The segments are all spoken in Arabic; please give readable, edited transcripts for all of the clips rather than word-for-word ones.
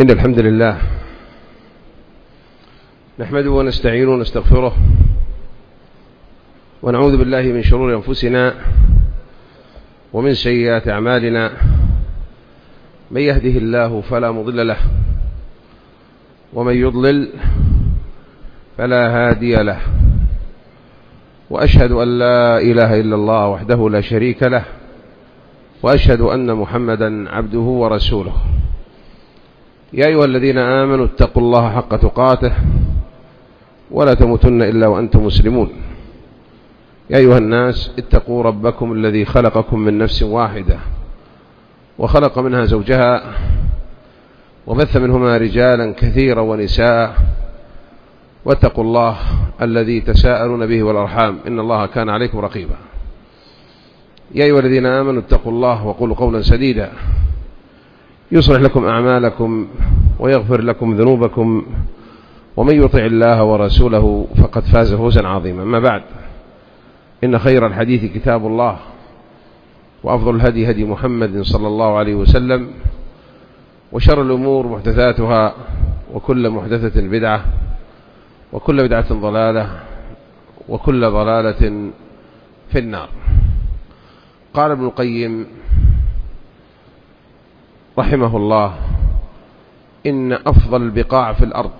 إن الحمد لله نحمده ونستعينه ونستغفره ونعوذ بالله من شرور أنفسنا ومن سيئات أعمالنا. من يهده الله فلا مضل له ومن يضلل فلا هادي له، وأشهد أن لا إله إلا الله وحده لا شريك له، وأشهد أن محمدا عبده ورسوله. يا أيها الذين آمنوا اتقوا الله حق تقاته ولا تموتن إلا وأنتم مسلمون. يا أيها الناس اتقوا ربكم الذي خلقكم من نفس واحدة وخلق منها زوجها وبث منهما رجالا كثيرا ونساء، واتقوا الله الذي تساءلون به والأرحام إن الله كان عليكم رقيبا. يا أيها الذين آمنوا اتقوا الله وقولوا قولا سديدا يصلح لكم أعمالكم ويغفر لكم ذنوبكم، ومن يطع الله ورسوله فقد فاز فوزا عظيما. أما بعد، إن خير الحديث كتاب الله، وأفضل الهدي هدي محمد صلى الله عليه وسلم، وشر الأمور محدثاتها، وكل محدثة بدعة، وكل بدعة ضلالة، وكل ضلالة في النار. قال ابن القيم رحمه الله: إن أفضل البقاع في الأرض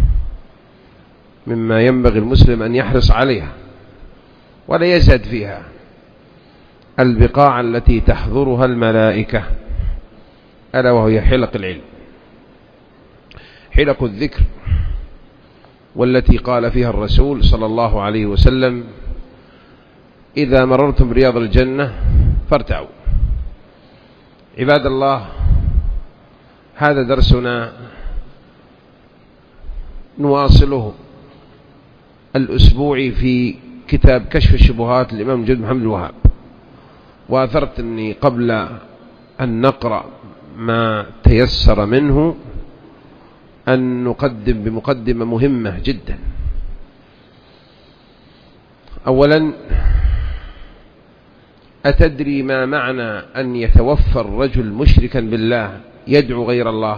مما ينبغي المسلم أن يحرص عليها ولا يزهد فيها البقاع التي تحضرها الملائكة، ألا وهي حلق العلم، حلق الذكر، والتي قال فيها الرسول صلى الله عليه وسلم: إذا مررتم برياض الجنة فارتعوا. عباد الله، هذا درسنا نواصله الأسبوعي في كتاب كشف الشبهات للإمام جد محمد الوهاب. وأثرت أني قبل أن نقرأ ما تيسر منه أن نقدم بمقدمة مهمة جدا. أولا، أتدري ما معنى أن يتوفى الرجل مشركا بالله يدعو غير الله،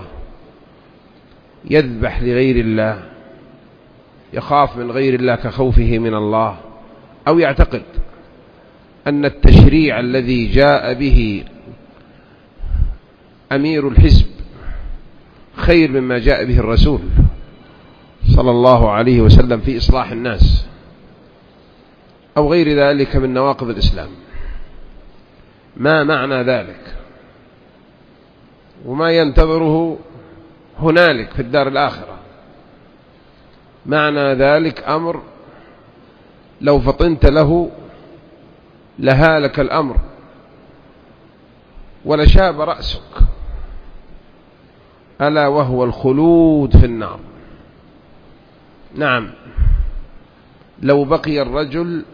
يذبح لغير الله، يخاف من غير الله كخوفه من الله، أو يعتقد أن التشريع الذي جاء به أمير الحزب خير مما جاء به الرسول صلى الله عليه وسلم في إصلاح الناس، أو غير ذلك من نواقض الإسلام؟ ما معنى ذلك وما ينتظره هنالك في الدار الآخرة؟ معنى ذلك أمر لو فطنت له لهالك الأمر ولشاب رأسك، ألا وهو الخلود في النار. نعم، لو بقي الرجل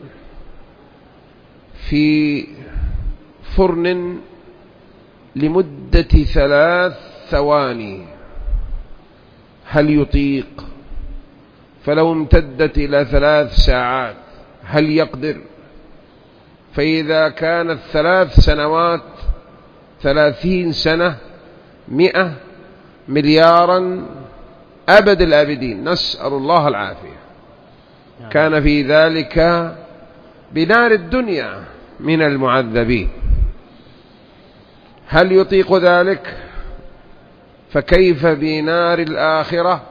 في فرن لمدة 3 ثواني هل يطيق؟ فلو امتدت إلى 3 ساعات هل يقدر؟ فإذا كانت 3 سنوات 30 سنة 100 مليارا أبد الآبدين، نسأل الله العافية، كان في ذلك بنار الدنيا من المعذبين. هل يطيق ذلك؟ فكيف بنار الآخرة؟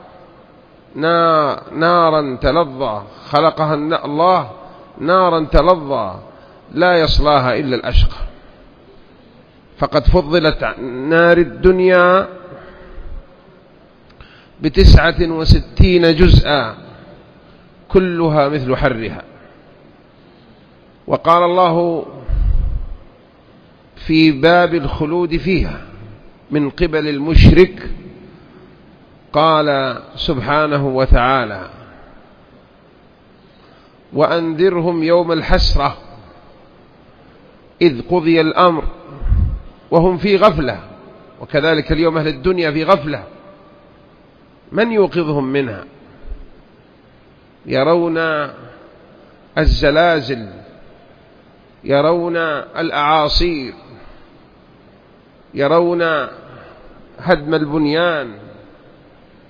نارا تلظى خلقها الله، نارا تلظى لا يصلاها إلا الأشقى. فقد فضلت نار الدنيا ب69 جزءا كلها مثل حرها. وقال الله في باب الخلود فيها من قبل المشرك، قال سبحانه وتعالى: وأنذرهم يوم الحسرة إذ قضي الأمر وهم في غفلة. وكذلك اليوم أهل الدنيا في غفلة، من يوقظهم منها؟ يرون الزلازل، يرون الأعاصير، يرون هدم البنيان،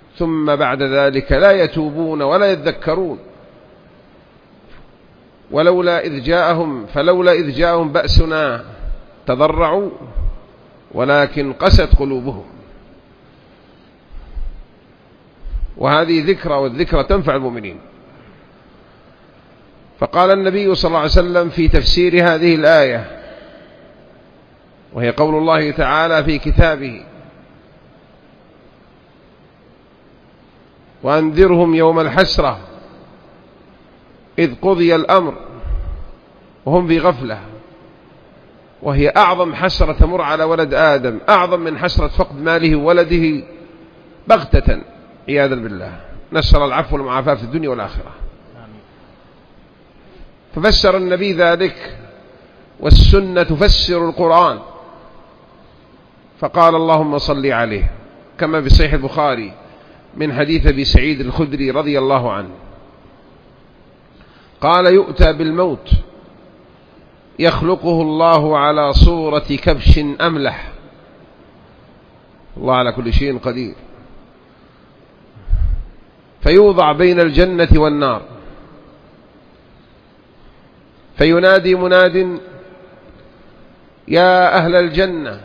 ثم بعد ذلك لا يتوبون ولا يذكرون. فلولا إذ جاءهم بأسنا تضرعوا ولكن قست قلوبهم. وهذه ذكرى، والذكرى تنفع المؤمنين. فقال النبي صلى الله عليه وسلم في تفسير هذه الآية، وهي قول الله تعالى في كتابه: وأنذرهم يوم الحسرة إذ قضي الأمر وهم في غفلة. وهي أعظم حسرة تمر على ولد آدم، أعظم من حسرة فقد ماله وولده بغتة عياذا بالله. نسأل العفو والمعافاة في الدنيا والآخرة. ففسر النبي ذلك، والسنة تفسر القرآن، فقال: اللهم صل عليه، كما في صحيح البخاري من حديث أبي سعيد الخدري رضي الله عنه قال: يؤتى بالموت يخلقه الله على صورة كبش أملح. الله على كل شيء قدير. فيوضع بين الجنة والنار، فينادي مناد: يا أهل الجنة،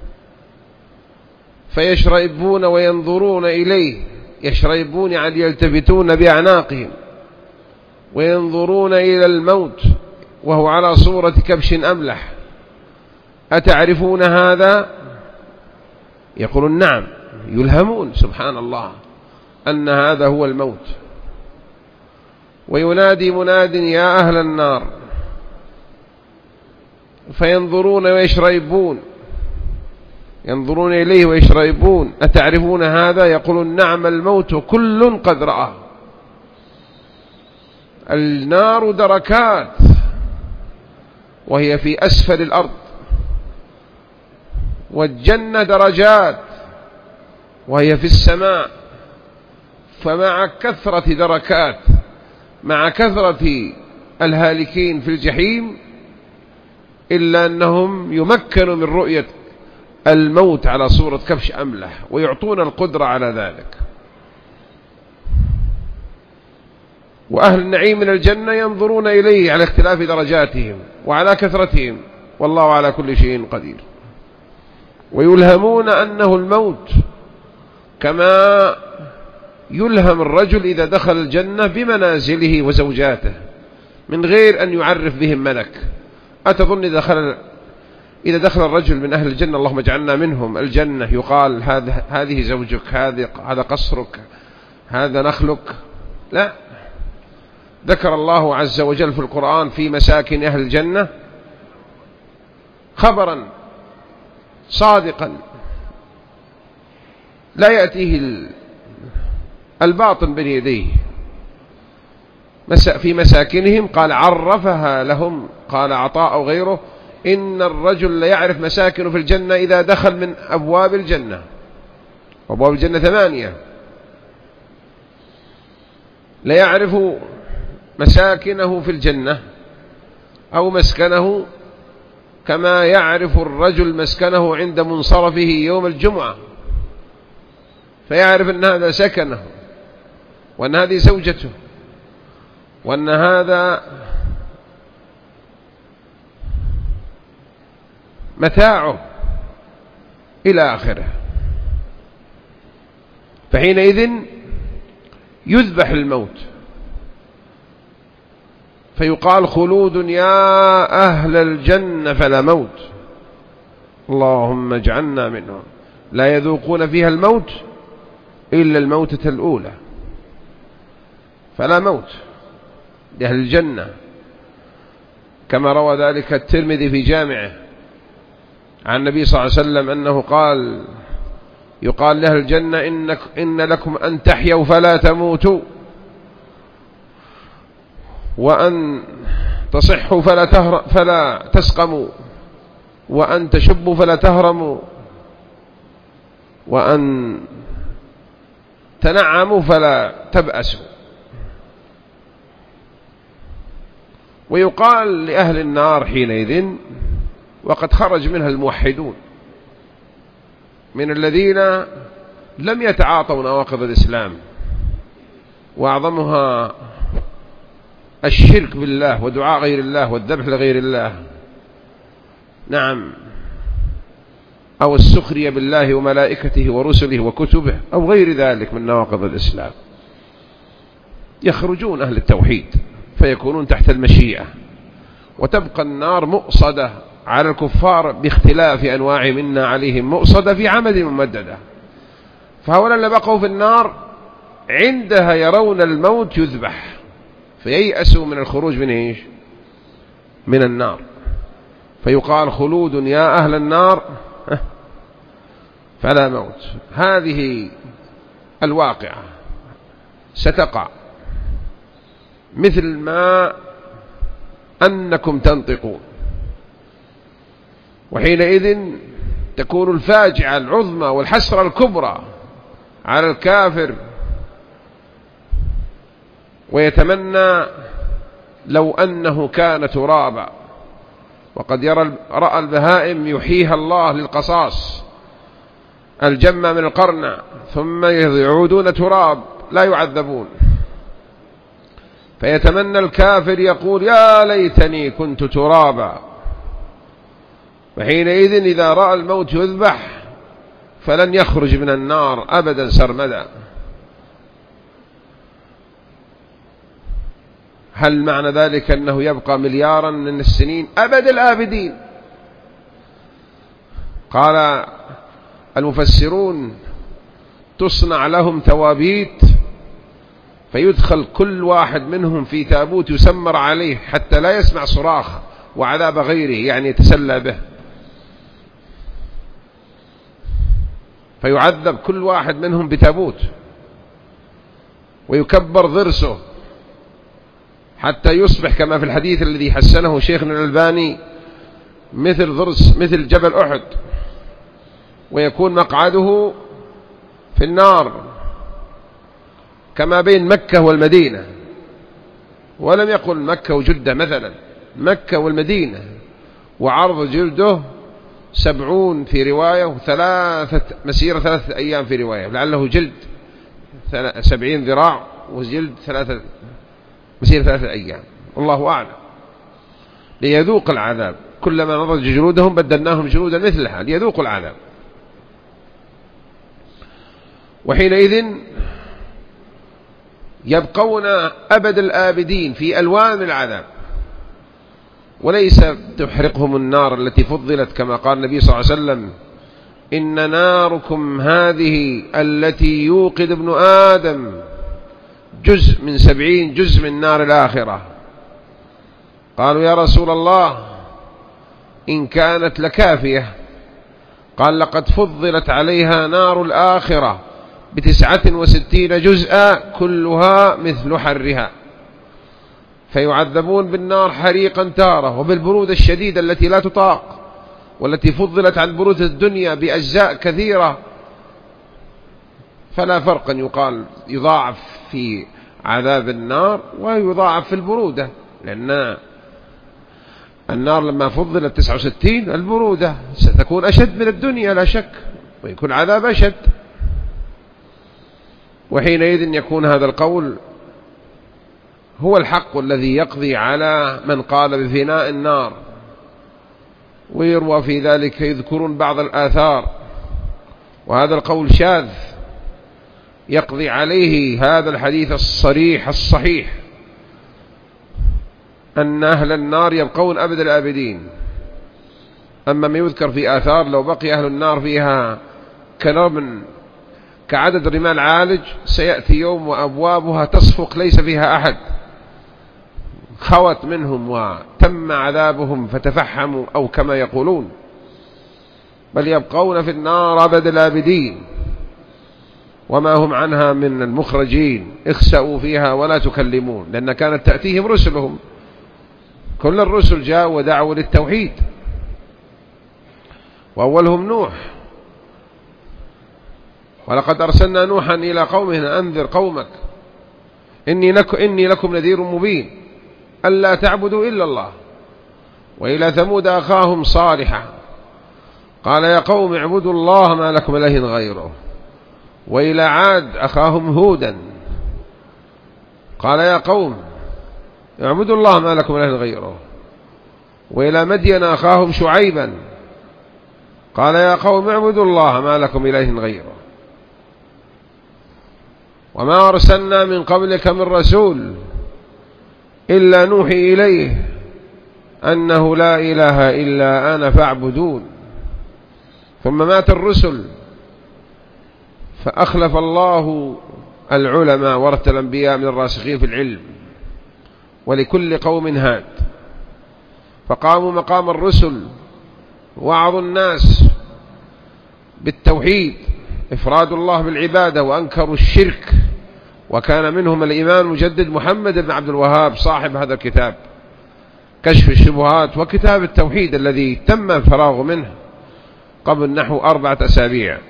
فيشرئبون وينظرون إليه. يشرئبون يعني يلتفتون بأعناقهم وينظرون إلى الموت وهو على صورة كبش أملح. أتعرفون هذا؟ يقولون: نعم. يلهمون سبحان الله أن هذا هو الموت. وينادي مناد: يا أهل النار، فينظرون ويشرئبون، ينظرون إليه ويشرئبون. أتعرفون هذا؟ يقولون: نعم، الموت كل قد رآه. النار دركات، وهي في أسفل الأرض، والجنة درجات، وهي في السماء. فمع كثرة دركات، مع كثرة الهالكين في الجحيم، إلا أنهم يمكنوا من رؤية الموت على صورة كبش أملح، ويعطون القدرة على ذلك. وأهل النعيم من الجنة ينظرون إليه على اختلاف درجاتهم وعلى كثرتهم، والله على كل شيء قدير. ويلهمون أنه الموت، كما يلهم الرجل إذا دخل الجنة بمنازله وزوجاته من غير أن يعرف بهم ملك. أتظن إذا دخل الرجل من أهل الجنة، اللهم اجعلنا منهم، الجنة، يقال: هذه زوجك، هذا قصرك، هذا نخلك؟ لا. ذكر الله عز وجل في القرآن في مساكن أهل الجنة خبرا صادقا لا يأتيه الباطن بين يديه. في مساكنهم قال: عرفها لهم، قال عطاء أو غيره: إن الرجل ليعرف مساكنه في الجنة إذا دخل من أبواب الجنة. أبواب الجنة 8، ليعرف مساكنه في الجنة أو مسكنه كما يعرف الرجل مسكنه عند منصرفه يوم الجمعة، فيعرف أن هذا سكنه، وأن هذه زوجته، وأن هذا متاعه إلى آخره. فحينئذ يذبح الموت، فيقال: خلود يا أهل الجنة فلا موت. اللهم اجعلنا منهم. لا يذوقون فيها الموت إلا الموتة الأولى، فلا موت لأهل الجنة، كما روى ذلك الترمذي في جامعه عن النبي صلى الله عليه وسلم أنه قال: يقال لأهل الجنة: إن لكم أن تحيوا فلا تموتوا، وأن تصحوا فلا تسقموا، وأن تشبوا فلا تهرموا، وأن تنعموا فلا تبأسوا. ويقال لأهل النار حينئذ، وقد خرج منها الموحدون من الذين لم يتعاطوا نواقض الإسلام، وأعظمها الشرك بالله ودعاء غير الله والذبح لغير الله، نعم، أو السخرية بالله وملائكته ورسله وكتبه أو غير ذلك من نواقض الإسلام، يخرجون أهل التوحيد فيكونون تحت المشيئة، وتبقى النار مؤصدة على الكفار باختلاف أنواع منا عليهم، مؤصدة في عمد ممددة. فهؤلاء اللي بقوا في النار عندها يرون الموت يذبح فييأسوا من الخروج من إيش؟ من النار، فيقال خلود يا أهل النار فلا موت. هذه الواقعة ستقع مثل ما أنكم تنطقون، وحينئذ تكون الفاجعة العظمى والحسرة الكبرى على الكافر، ويتمنى لو أنه كان ترابا. وقد رأى البهائم يحييها الله للقصاص، الجمة من القرنة، ثم يعودون تراب لا يعذبون، فيتمنى الكافر يقول يا ليتني كنت ترابا. وحينئذ إذا رأى الموت يذبح فلن يخرج من النار أبدا سرمدا. هل معنى ذلك أنه يبقى مليارا من السنين أبد الآبدين؟ قال المفسرون تصنع لهم توابيت فيدخل كل واحد منهم في تابوت يسمر عليه حتى لا يسمع صراخ وعذاب غيره، يعني يتسلى به، فيعذب كل واحد منهم بتابوت ويكبر ضرسه حتى يصبح كما في الحديث الذي حسنه شيخنا الألباني مثل ضرس مثل جبل أحد، ويكون مقعده في النار كما بين مكة والمدينة. ولم يقل مكة وجدة مثلا، مكة والمدينة، وعرض جلده 70 في رواية مسيرة 3 أيام في رواية، لعله جلد 70 ذراع وجلد مسيرة 3 أيام، الله أعلم، ليذوق العذاب. كلما نضج جلودهم بدلناهم جلودا مثلها ليذوقوا العذاب. وحينئذ يبقون أبد الآبدين في ألوان العذاب، وليس تحرقهم النار التي فضلت كما قال النبي صلى الله عليه وسلم إن ناركم هذه التي يوقد ابن آدم جزء من 70 جزء من نار الآخرة. قالوا يا رسول الله إن كانت لكافية، قال لقد فضلت عليها نار الآخرة ب69 جزءا كلها مثل حرها، فيعذبون بالنار حريقا تارة وبالبرودة الشديدة التي لا تطاق، والتي فضلت عن برودة الدنيا بأجزاء كثيرة، فلا فرق أن يقال يضاعف في عذاب النار ويضاعف في البرودة، لأن النار لما فضلت 69 البرودة ستكون أشد من الدنيا لا شك، ويكون عذاب أشد. وحينئذ يكون هذا القول هو الحق الذي يقضي على من قال بفناء النار. ويروى في ذلك يذكرون بعض الآثار، وهذا القول شاذ يقضي عليه هذا الحديث الصريح الصحيح أن أهل النار يبقون أبد الآبدين. أما ما يذكر في آثار لو بقي أهل النار فيها كعدد رمال عالج سيأتي يوم وأبوابها تصفق ليس فيها أحد، خوت منهم وتم عذابهم فتفحموا أو كما يقولون، بل يبقون في النار أبد الآبدين وما هم عنها من المخرجين. اخسأوا فيها ولا تكلمون، لأن كانت تأتيهم رسلهم، كل الرسل جاءوا ودعوا للتوحيد، وأولهم نوح، ولقد أرسلنا نوحا إلى قومه أنذر قومك إني لكم نذير مبين ألا تعبدوا إلا الله. وإلى ثمود أخاهم صالحا قال يا قوم اعبدوا الله ما لكم إله غيره وإلى عاد أخاهم هودا قال يا قوم اعبدوا الله ما لكم من إله غيره. وإلى مدين أخاهم شعيبا قال يا قوم اعبدوا الله ما لكم من إله غيره. وما أرسلنا من قبلك من رسول إلا نوحي إليه أنه لا إله إلا أنا فاعبدون. ثم مات الرسل فأخلف الله العلماء ورثة الأنبياء من الراسخين في العلم، ولكل قوم هاد، فقاموا مقام الرسل وعظوا الناس بالتوحيد إفراد الله بالعبادة، وأنكروا الشرك. وكان منهم الإمام المجدد محمد بن عبد الوهاب صاحب هذا الكتاب كشف الشبهات وكتاب التوحيد الذي تم الفراغ منه قبل نحو 4 أسابيع.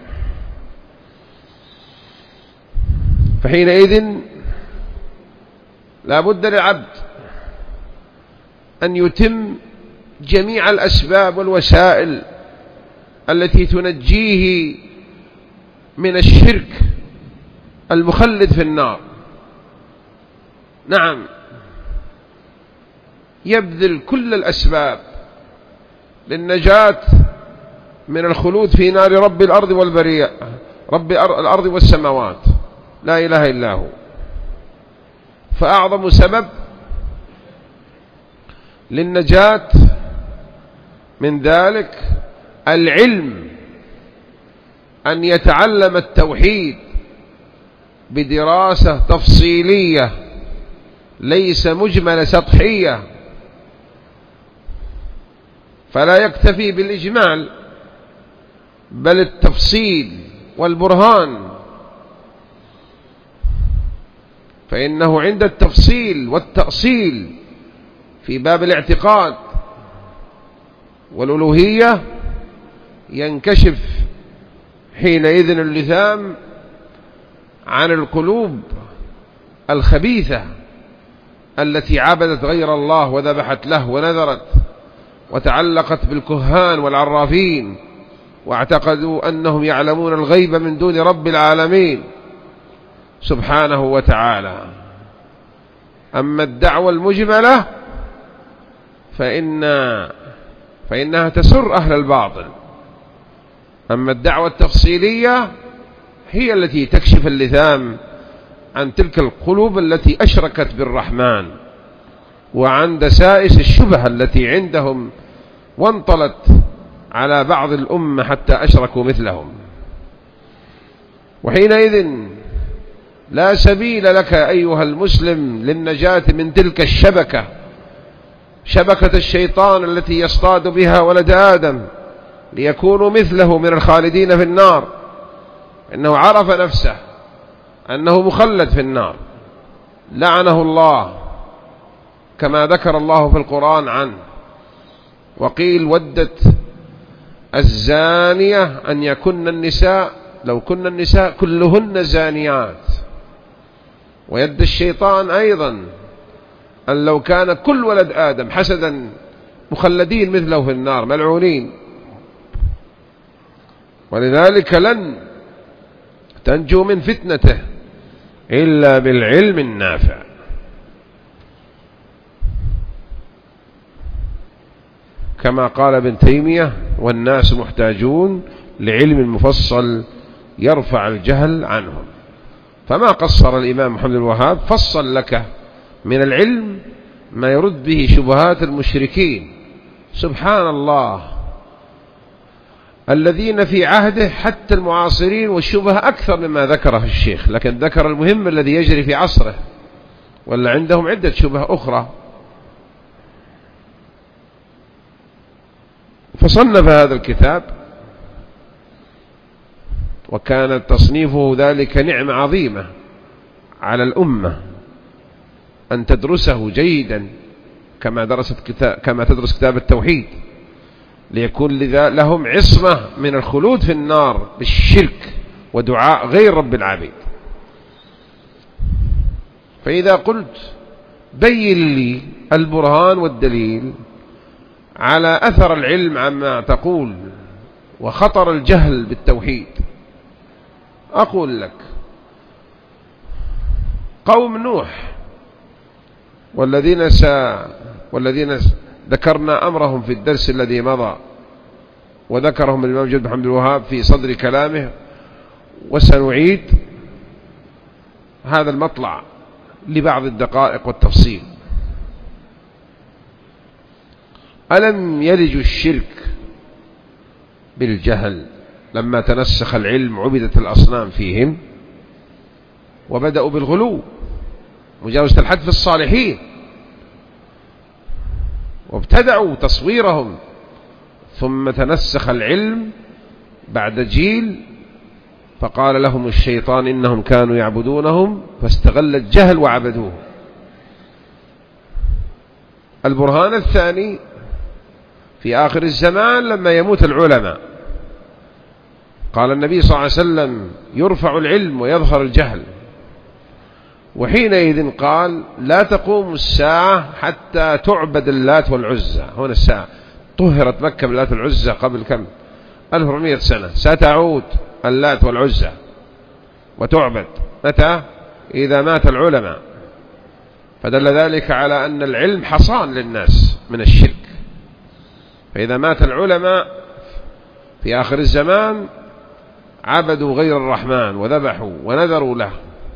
فحينئذ لا بد للعبد أن يتم جميع الأسباب والوسائل التي تنجيه من الشرك المخلد في النار. نعم، يبذل كل الأسباب للنجاة من الخلود في نار رب الأرض والبرية، رب الأرض والسماوات، لا إله إلا هو. فأعظم سبب للنجاة من ذلك العلم، أن يتعلم التوحيد بدراسة تفصيلية ليس مجملة سطحية، فلا يكتفي بالإجمال بل التفصيل والبرهان. فإنه عند التفصيل والتأصيل في باب الاعتقاد والألوهية ينكشف حينئذ اللثام عن القلوب الخبيثة التي عبدت غير الله وذبحت له ونذرت وتعلقت بالكهان والعرافين، واعتقدوا أنهم يعلمون الغيب من دون رب العالمين سبحانه وتعالى. أما الدعوة المجملة فإنها تسر أهل الباطل، أما الدعوة التفصيلية هي التي تكشف اللثام عن تلك القلوب التي أشركت بالرحمن، وعن دسائس الشبهة التي عندهم وانطلت على بعض الأمة حتى أشركوا مثلهم. وحينئذ لا سبيل لك أيها المسلم للنجاة من تلك الشبكة، شبكة الشيطان التي يصطاد بها ولد آدم ليكونوا مثله من الخالدين في النار. إنه عرف نفسه أنه مخلد في النار، لعنه الله كما ذكر الله في القرآن عنه. وقيل ودت الزانية أن يكن النساء، لو كن النساء كلهن زانيات. ويد الشيطان أيضا أن لو كان كل ولد آدم حسدا مخلدين مثله في النار ملعونين. ولذلك لن تنجو من فتنته إلا بالعلم النافع. كما قال ابن تيمية: والناس محتاجون لعلم مفصل يرفع الجهل عنهم. فما قصر الإمام محمد الوهاب، فصل لك من العلم ما يرد به شبهات المشركين. سبحان الله، الذين في عهده حتى المعاصرين والشبهة أكثر مما ذكره الشيخ، لكن ذكر المهم الذي يجري في عصره، ولا عندهم عدة شبهة أخرى. فصنف هذا الكتاب، وكان تصنيفه ذلك نعمة عظيمة على الأمة أن تدرسه جيدا كما تدرس كتاب التوحيد، ليكون لهم عصمة من الخلود في النار بالشرك ودعاء غير رب العبيد. فإذا قلت بين لي البرهان والدليل على أثر العلم عما تقول وخطر الجهل بالتوحيد، أقول لك قوم نوح والذين ذكرنا أمرهم في الدرس الذي مضى، وذكرهم الإمام جد محمد الوهاب في صدر كلامه، وسنعيد هذا المطلع لبعض الدقائق والتفصيل. ألم يلج الشرك بالجهل لما تنسخ العلم عبدت الأصنام فيهم، وبدأوا بالغلو مجاوزة الحد في الصالحين، وابتدعوا تصويرهم، ثم تنسخ العلم بعد جيل، فقال لهم الشيطان إنهم كانوا يعبدونهم فاستغل الجهل وعبدوه. البرهان الثاني في آخر الزمان لما يموت العلماء، قال النبي صلى الله عليه وسلم يرفع العلم ويظهر الجهل، وحينئذ قال لا تقوم الساعة حتى تعبد اللات والعزى. هنا الساعة طهرت مكة باللات والعزى قبل كم 1400 سنة، ستعود اللات والعزى وتعبد متى؟ إذا مات العلماء. فدل ذلك على أن العلم حصان للناس من الشرك، فإذا مات العلماء في آخر الزمان عبدوا غير الرحمن وذبحوا ونذروا له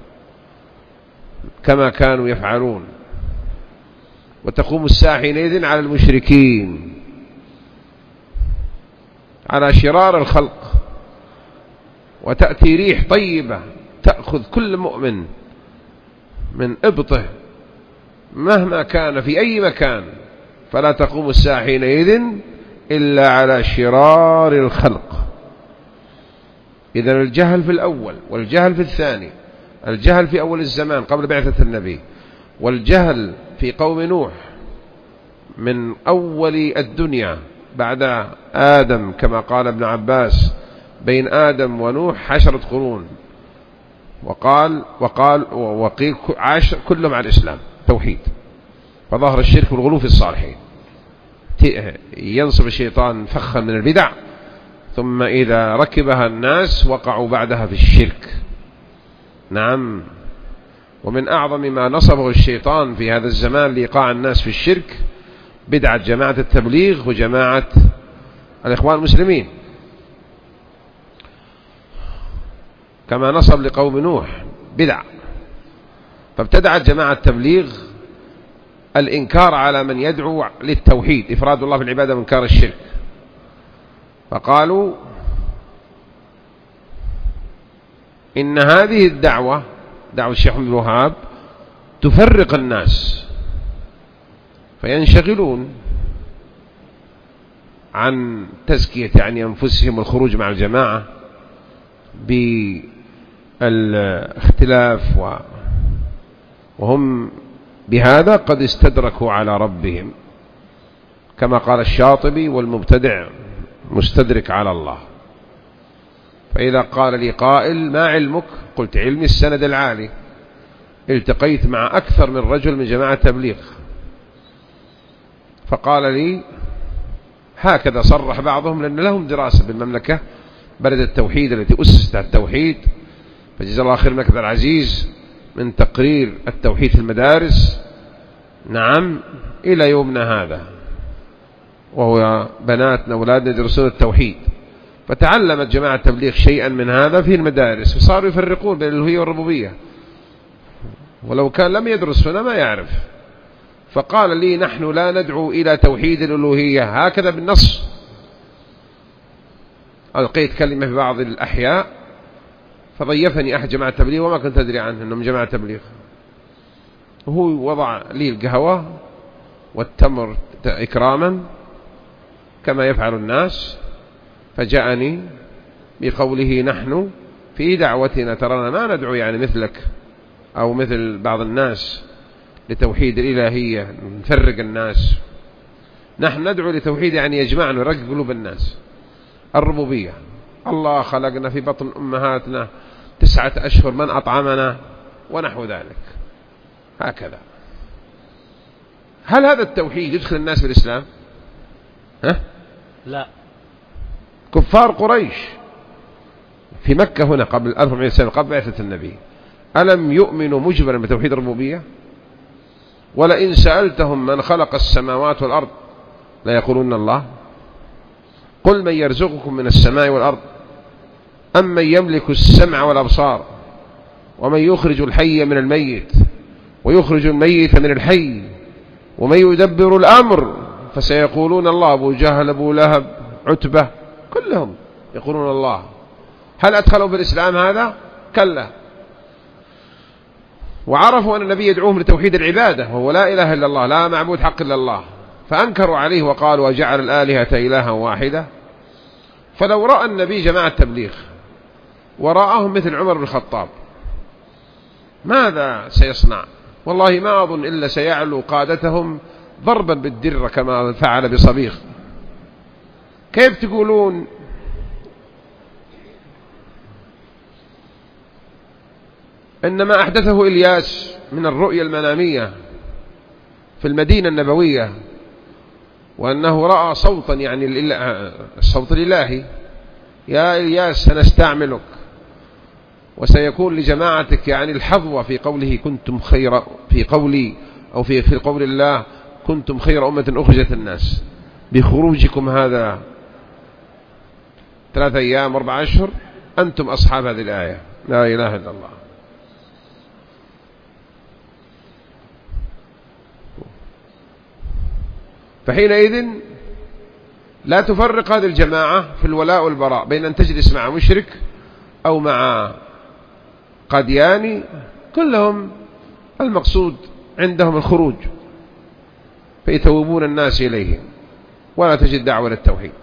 كما كانوا يفعلون، وتقوم الساعة حينئذ على المشركين، على شرار الخلق، وتأتي ريح طيبة تأخذ كل مؤمن من إبطه مهما كان في أي مكان، فلا تقوم الساعة حينئذ إلا على شرار الخلق. إذن الجهل في الأول والجهل في الثاني، الجهل في أول الزمان قبل بعثة النبي، والجهل في قوم نوح من أول الدنيا بعد آدم، كما قال ابن عباس بين آدم ونوح 10 قرون، وقيل كلهم على الإسلام توحيد، فظهر الشرك والغلو في الصالحين. ينصب الشيطان فخا من البدع، ثم إذا ركبها الناس وقعوا بعدها في الشرك. نعم، ومن أعظم ما نصبه الشيطان في هذا الزمان لإيقاع الناس في الشرك بدعة جماعة التبليغ وجماعة الإخوان المسلمين، كما نصب لقوم نوح بدع. فابتدعت جماعة التبليغ الإنكار على من يدعو للتوحيد، إفراد الله في العبادة وإنكار الشرك، فقالوا إن هذه الدعوة، دعوة الشيخ عبد الوهاب، تفرق الناس فينشغلون عن تزكية يعني أنفسهم والخروج مع الجماعة بالاختلاف، وهم بهذا قد استدركوا على ربهم، كما قال الشاطبي والمبتدع مستدرك على الله. فإذا قال لي قائل ما علمك؟ قلت علمي السند العالي، التقيت مع أكثر من رجل من جماعة تبليغ، فقال لي هكذا صرح بعضهم، لأن لهم دراسة بالمملكة بلد التوحيد التي أسست على التوحيد، فجزا الله خير الملك العزيز من تقرير التوحيد في المدارس، نعم، إلى يومنا هذا، وهو بناتنا أولادنا يدرسون التوحيد، فتعلمت جماعة التبليغ شيئا من هذا في المدارس، فصاروا يفرقون بين الألوهية والربوبية، ولو كان لم يدرس هنا ما يعرف. فقال لي نحن لا ندعو إلى توحيد الألوهية هكذا بالنص. ألقيت كلمة في بعض الأحياء فضيفني أحد جماعة التبليغ وما كنت أدري عنه أنهم جماعة تبليغ، وهو وضع لي القهوة والتمر إكراما كما يفعل الناس، فجاءني بقوله نحن في دعوتنا ترانا ما ندعو يعني مثلك أو مثل بعض الناس لتوحيد الإلهية نفرق الناس، نحن ندعو لتوحيد يعني يجمعنا ويرقق قلوب الناس. الربوبية، الله خلقنا في بطن أمهاتنا 9 أشهر، من أطعمنا ونحو ذلك، هكذا. هل هذا التوحيد يدخل الناس في الإسلام؟ لا. كفار قريش في مكة هنا قبل 1400 سنة قبل بعثة النبي، ألم يؤمنوا مجبرا بتوحيد الربوبية؟ ولئن سألتهم من خلق السماوات والأرض لا يقولون الله. قل من يرزقكم من السماء والأرض أم من يملك السمع والأبصار ومن يخرج الحي من الميت ويخرج الميت من الحي ومن يدبر الأمر، فسيقولون الله. أبو جهل، أبو لهب، عتبة، كلهم يقولون الله. هل أدخلوا بالإسلام هذا؟ كلا. وعرفوا أن النبي يدعوهم لتوحيد العبادة وهو لا إله إلا الله، لا معبود حق إلا الله، فأنكروا عليه وقالوا وجعل الآلهة إلها واحدة. فلو رأى النبي جماعة تبليغ ورآهم مثل عمر بن الخطاب ماذا سيصنع؟ والله ما أظن إلا سيعلو قادتهم ضربا بالدرة كما فعل بصبيغ. كيف تقولون إن ما أحدثه إلياس من الرؤيا المنامية في المدينة النبوية وأنه رأى صوتا، يعني الصوت الإلهي، يا إلياس سنستعملك وسيكون لجماعتك يعني الحظوة في قوله كنتم خير، في قولي أو في قول الله كنتم خير أمة أخرجت الناس بخروجكم هذا 3 أيام 4 أشهر، أنتم أصحاب هذه الآية لا إله إلا الله. فحينئذ لا تفرق هذه الجماعة في الولاء والبراء بين أن تجلس مع مشرك أو مع قدياني، كلهم المقصود عندهم الخروج فيتوبون الناس إليهم، ولا تجد دعوة للتوحيد،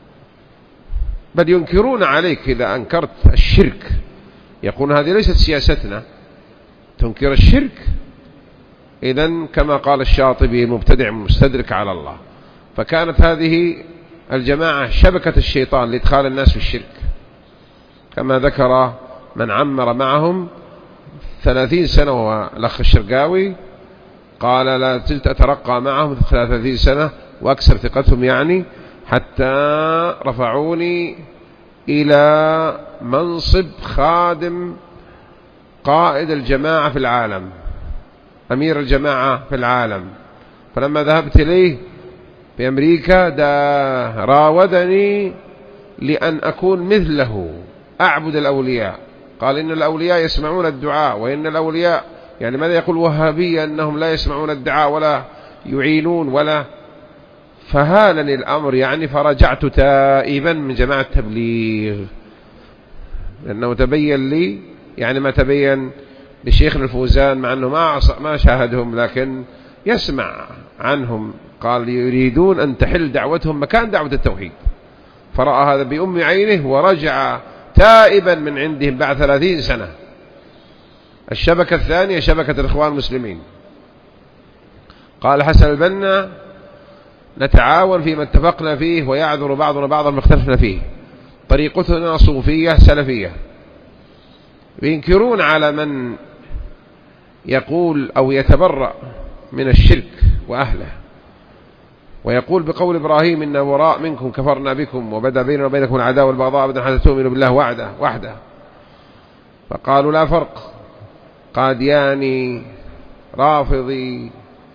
بل ينكرون عليك إذا أنكرت الشرك. يقولون هذه ليست سياستنا، تنكر الشرك إذن كما قال الشاطبي مبتدع مستدرك على الله. فكانت هذه الجماعة شبكة الشيطان لإدخال الناس في الشرك، كما ذكر من عمر معهم 30 سنة والأخ الشرقاوي قال لا زلت أترقى معهم 30 سنة وأكثر ثقتهم، يعني حتى رفعوني إلى منصب خادم قائد الجماعة في العالم، أمير الجماعة في العالم. فلما ذهبت إليه في أمريكا راودني لأن أكون مثله أعبد الأولياء. قال إن الأولياء يسمعون الدعاء، وإن الأولياء يعني ماذا يقول وهابية أنهم لا يسمعون الدعاء ولا يعينون ولا. فهالني الأمر يعني، فرجعت تائبا من جماعة تبليغ، لأنه تبين لي يعني ما تبين لشيخنا الفوزان، مع أنه ما شاهدهم لكن يسمع عنهم. قال يريدون أن تحل دعوتهم مكان دعوة التوحيد، فرأى هذا بأم عينه ورجع تائبا من عندهم بعد 30 سنة. الشبكة الثانية شبكة الإخوان المسلمين. قال حسن البنا نتعاون فيما اتفقنا فيه ويعذر بعضنا بعضا ما اختلفنا فيه، طريقتنا صوفية سلفية. ينكرون على من يقول أو يتبرأ من الشرك وأهله، ويقول بقول إبراهيم إن وراء منكم كفرنا بكم وبدأ بيننا وبينكم العداوة والبغضاء أبدا حتى تؤمنوا بالله وحده. فقالوا لا فرق، قادياني، رافضي،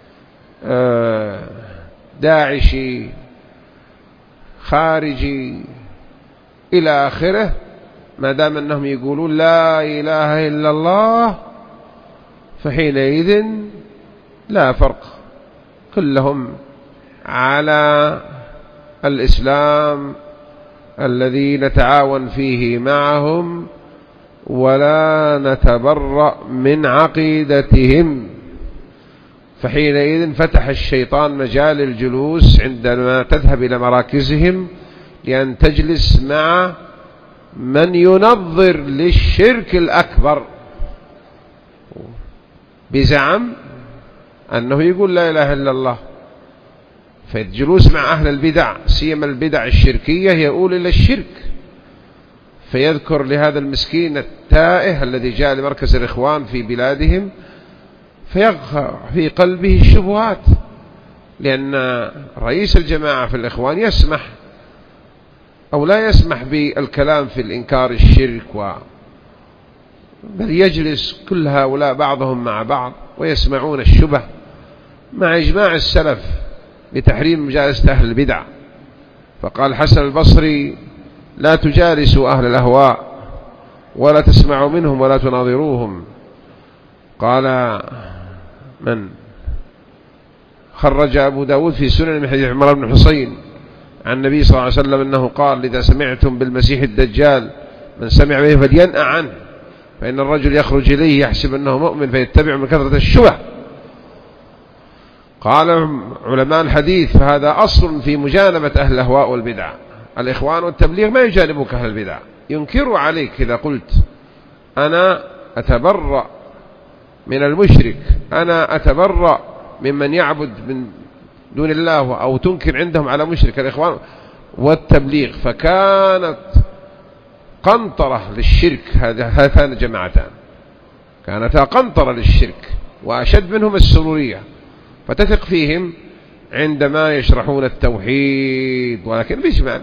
داعشي، خارجي إلى آخره، ما دام أنهم يقولون لا إله إلا الله فحينئذ لا فرق، كلهم على الإسلام الذي نتعاون فيه معهم ولا نتبرأ من عقيدتهم. فحينئذ فتح الشيطان مجال الجلوس عندما تذهب إلى مراكزهم لأن تجلس مع من ينظر للشرك الأكبر بزعم أنه يقول لا إله إلا الله. فالجلوس مع أهل البدع سيما البدع الشركية يؤول إلى الشرك، فيذكر لهذا المسكين التائه الذي جاء لمركز الإخوان في بلادهم فيقع في قلبه الشبهات، لأن رئيس الجماعة في الإخوان يسمح أو لا يسمح بالكلام في الإنكار الشرك بل يجلس كل هؤلاء بعضهم مع بعض ويسمعون الشبه، مع إجماع السلف بتحريم مجالسة أهل البدع. فقال الحسن البصري: لا تجالسوا أهل الأهواء ولا تسمعوا منهم ولا تناظروهم. قال من خرج أبو داود في سنن من حديث عمر بن حسين عن النبي صلى الله عليه وسلم أنه قال: إذا سمعتم بالمسيح الدجال من سمع به فلينأ عنه، فإن الرجل يخرج إليه يحسب أنه مؤمن فيتبع من كثرة الشبه. قال علماء الحديث: فهذا أصل في مجانبة أهل الأهواء والبدع. الإخوان والتبليغ ما يجانبك أهل البدع، ينكروا عليك إذا قلت أنا أتبرأ من المشرك، أنا أتبرأ ممن يعبد من دون الله، أو تنكر عندهم على مشرك. الإخوان والتبليغ فكانت قنطرة للشرك، هاتان جماعتان كانتا قنطرة للشرك، وأشد منهم السرورية، فتثق فيهم عندما يشرحون التوحيد ولكن بإجمال،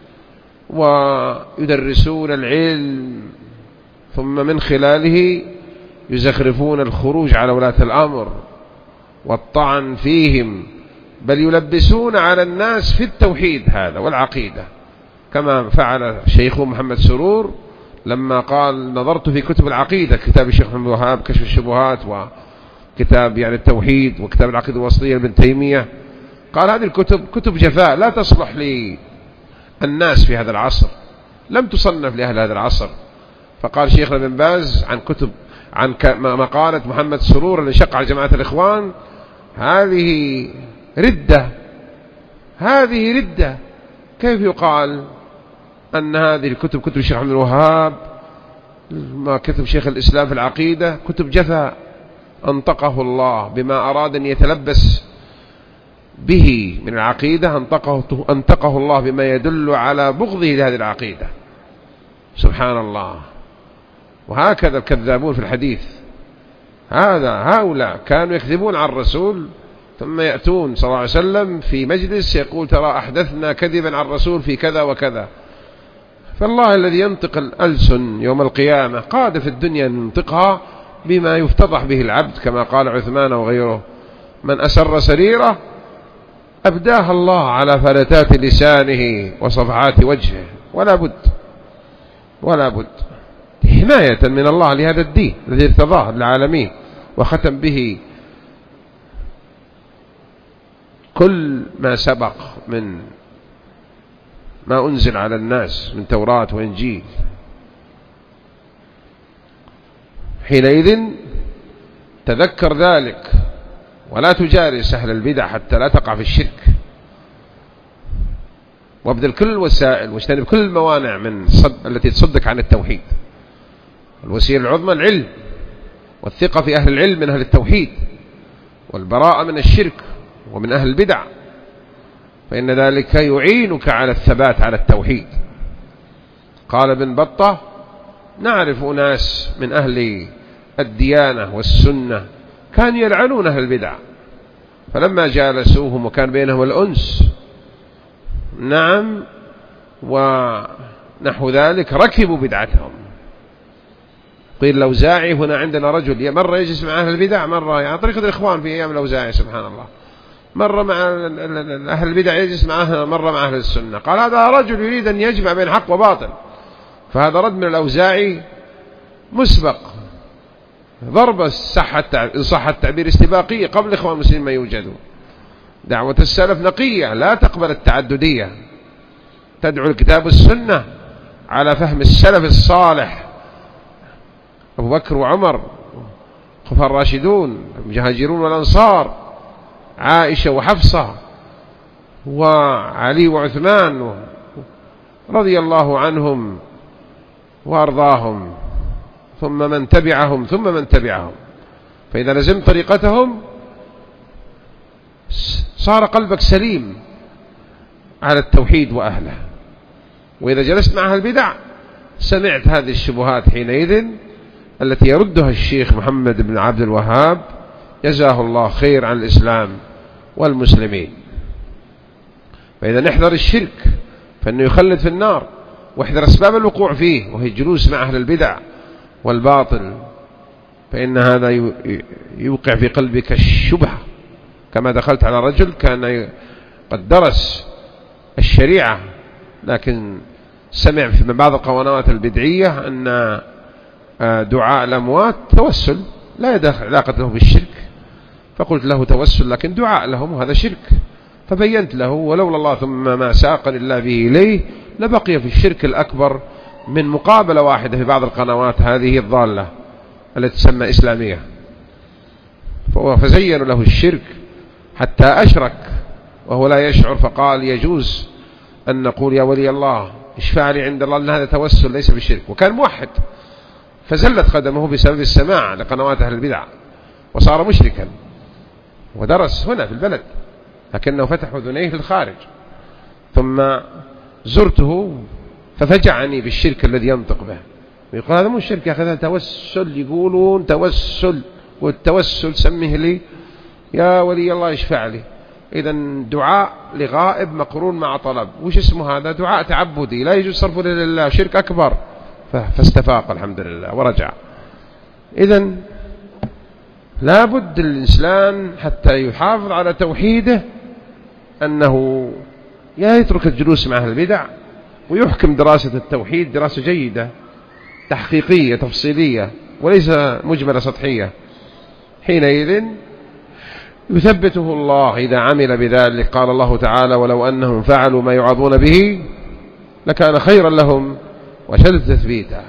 ويدرسون العلم، ثم من خلاله يزخرفون الخروج على ولاة الأمر والطعن فيهم، بل يلبسون على الناس في التوحيد هذا والعقيدة، كما فعل شيخ محمد سرور لما قال: نظرت في كتب العقيدة، كتاب الشيخ محمد وهاب كشف الشبهات، وكتاب يعني التوحيد، وكتاب العقيدة الوسطية لابن تيمية، قال هذه الكتب كتب جفاء لا تصلح للناس في هذا العصر، لم تصنف لأهل هذا العصر. فقال شيخنا بن باز عن مقالة محمد سرور اللي شق على جماعة الإخوان: هذه ردة، هذه ردة. كيف يقال أن هذه الكتب كتب الشيخ محمد الوهاب، ما كتب شيخ الإسلام في العقيدة، كتب جفاء أنطقه الله بما أراد أن يتلبس به من العقيدة، أنطقه الله بما يدل على بغضه لهذه العقيدة. سبحان الله. وهكذا الكذابون في الحديث، هؤلاء كانوا يكذبون عن الرسول، ثم يأتون صلى الله عليه وسلم في مجلس يقول: ترى أحدثنا كذبا عن الرسول في كذا وكذا. فالله الذي ينطق الألسن يوم القيامة قاد في الدنيا ينطقها بما يفتضح به العبد، كما قال عثمان وغيره: من أسر سريرة أبداها الله على فلتات لسانه وصفحات وجهه. ولا بد حماية من الله لهذا الدين الذي ارتضاه للعالمين، وختم به كل ما سبق من ما أنزل على الناس من توراة وإنجيل. حينئذ تذكر ذلك، ولا تجالس أهل البدع حتى لا تقع في الشرك، وابذل كل الوسائل واجتنب كل الموانع التي تصدك عن التوحيد. الوسيلة العظمى العلم، والثقة في أهل العلم من أهل التوحيد، والبراءة من الشرك ومن أهل البدع، فإن ذلك يعينك على الثبات على التوحيد. قال ابن بطة: نعرف ناس من أهل الديانة والسنة كانوا يلعنون أهل البدع، فلما جالسوهم وكان بينهم الأنس، نعم، ونحو ذلك ركبوا بدعتهم. قيل الأوزاعي: هنا عندنا رجل مرة يجلس مع أهل البدع، مرة يعني طريقة الإخوان في أيام الأوزاعي سبحان الله، مرة مع أهل البدع يجلس معه، مرة مع أهل السنة. قال هذا رجل يريد أن يجمع بين حق وباطل. فهذا رد من الأوزاعي مسبق، ضربة إن صح التعبير استباقية قبل الإخوان المسلمين ما يوجدوا. دعوة السلف نقية لا تقبل التعددية، تدعو الكتاب والسنة على فهم السلف الصالح، أبو بكر وعمر خلفاء الراشدون المهاجرون والأنصار، عائشة وحفصة وعلي وعثمان رضي الله عنهم وأرضاهم، ثم من تبعهم ثم من تبعهم. فإذا لزمت طريقتهم صار قلبك سليم على التوحيد وأهله. وإذا جلست مع أهل البدع سمعت هذه الشبهات حينئذ التي يردها الشيخ محمد بن عبد الوهاب جزاه الله خير عن الإسلام والمسلمين. فإذا نحذر الشرك فإنه يخلد في النار. واحذر أسباب الوقوع فيه، وهي الجلوس مع أهل البدع والباطل، فإن هذا يوقع في قلبك الشبهة. كما دخلت على رجل كان قد درس الشريعة، لكن سمع في بعض القنوات البدعية أن دعاء الأموات توسل لا علاقة له بالشرك، فقلت له توسل لكن دعاء لهم وهذا شرك، فبينت له ولولا الله ثم ما ساقني الله به إليه لبقي في الشرك الأكبر من مقابلة واحدة في بعض القنوات هذه الضالة التي تسمى إسلامية. فزينوا له الشرك حتى أشرك وهو لا يشعر، فقال يجوز أن نقول يا ولي الله اشفع لي عند الله، أن هذا توسل ليس بالشرك، وكان موحد، فزلت قدمه بسبب السماع لقنوات أهل البدع وصار مشركا، ودرس هنا في البلد لكنه فتح أذنيه في الخارج. ثم زرته ففجعني بالشرك الذي ينطق به، يقول هذا مو شرك يا أخي، هذا توسل، يقولون توسل، والتوسل سميه لي يا ولي الله اشفع لي. إذن دعاء لغائب مقرون مع طلب، وش اسمه هذا؟ دعاء تعبدي لا يجوز صرفه لله، شرك أكبر. فاستفاق الحمد لله ورجع. إذن لابد الإنسان حتى يحافظ على توحيده أنه يترك الجلوس مع أهل البدع، ويحكم دراسة التوحيد دراسة جيدة تحقيقية تفصيلية وليس مجملة سطحية. حينئذ يثبته الله إذا عمل بذلك. قال الله تعالى ولو أنهم فعلوا ما يوعظون به لكان خيرا لهم وشد تثبيتا.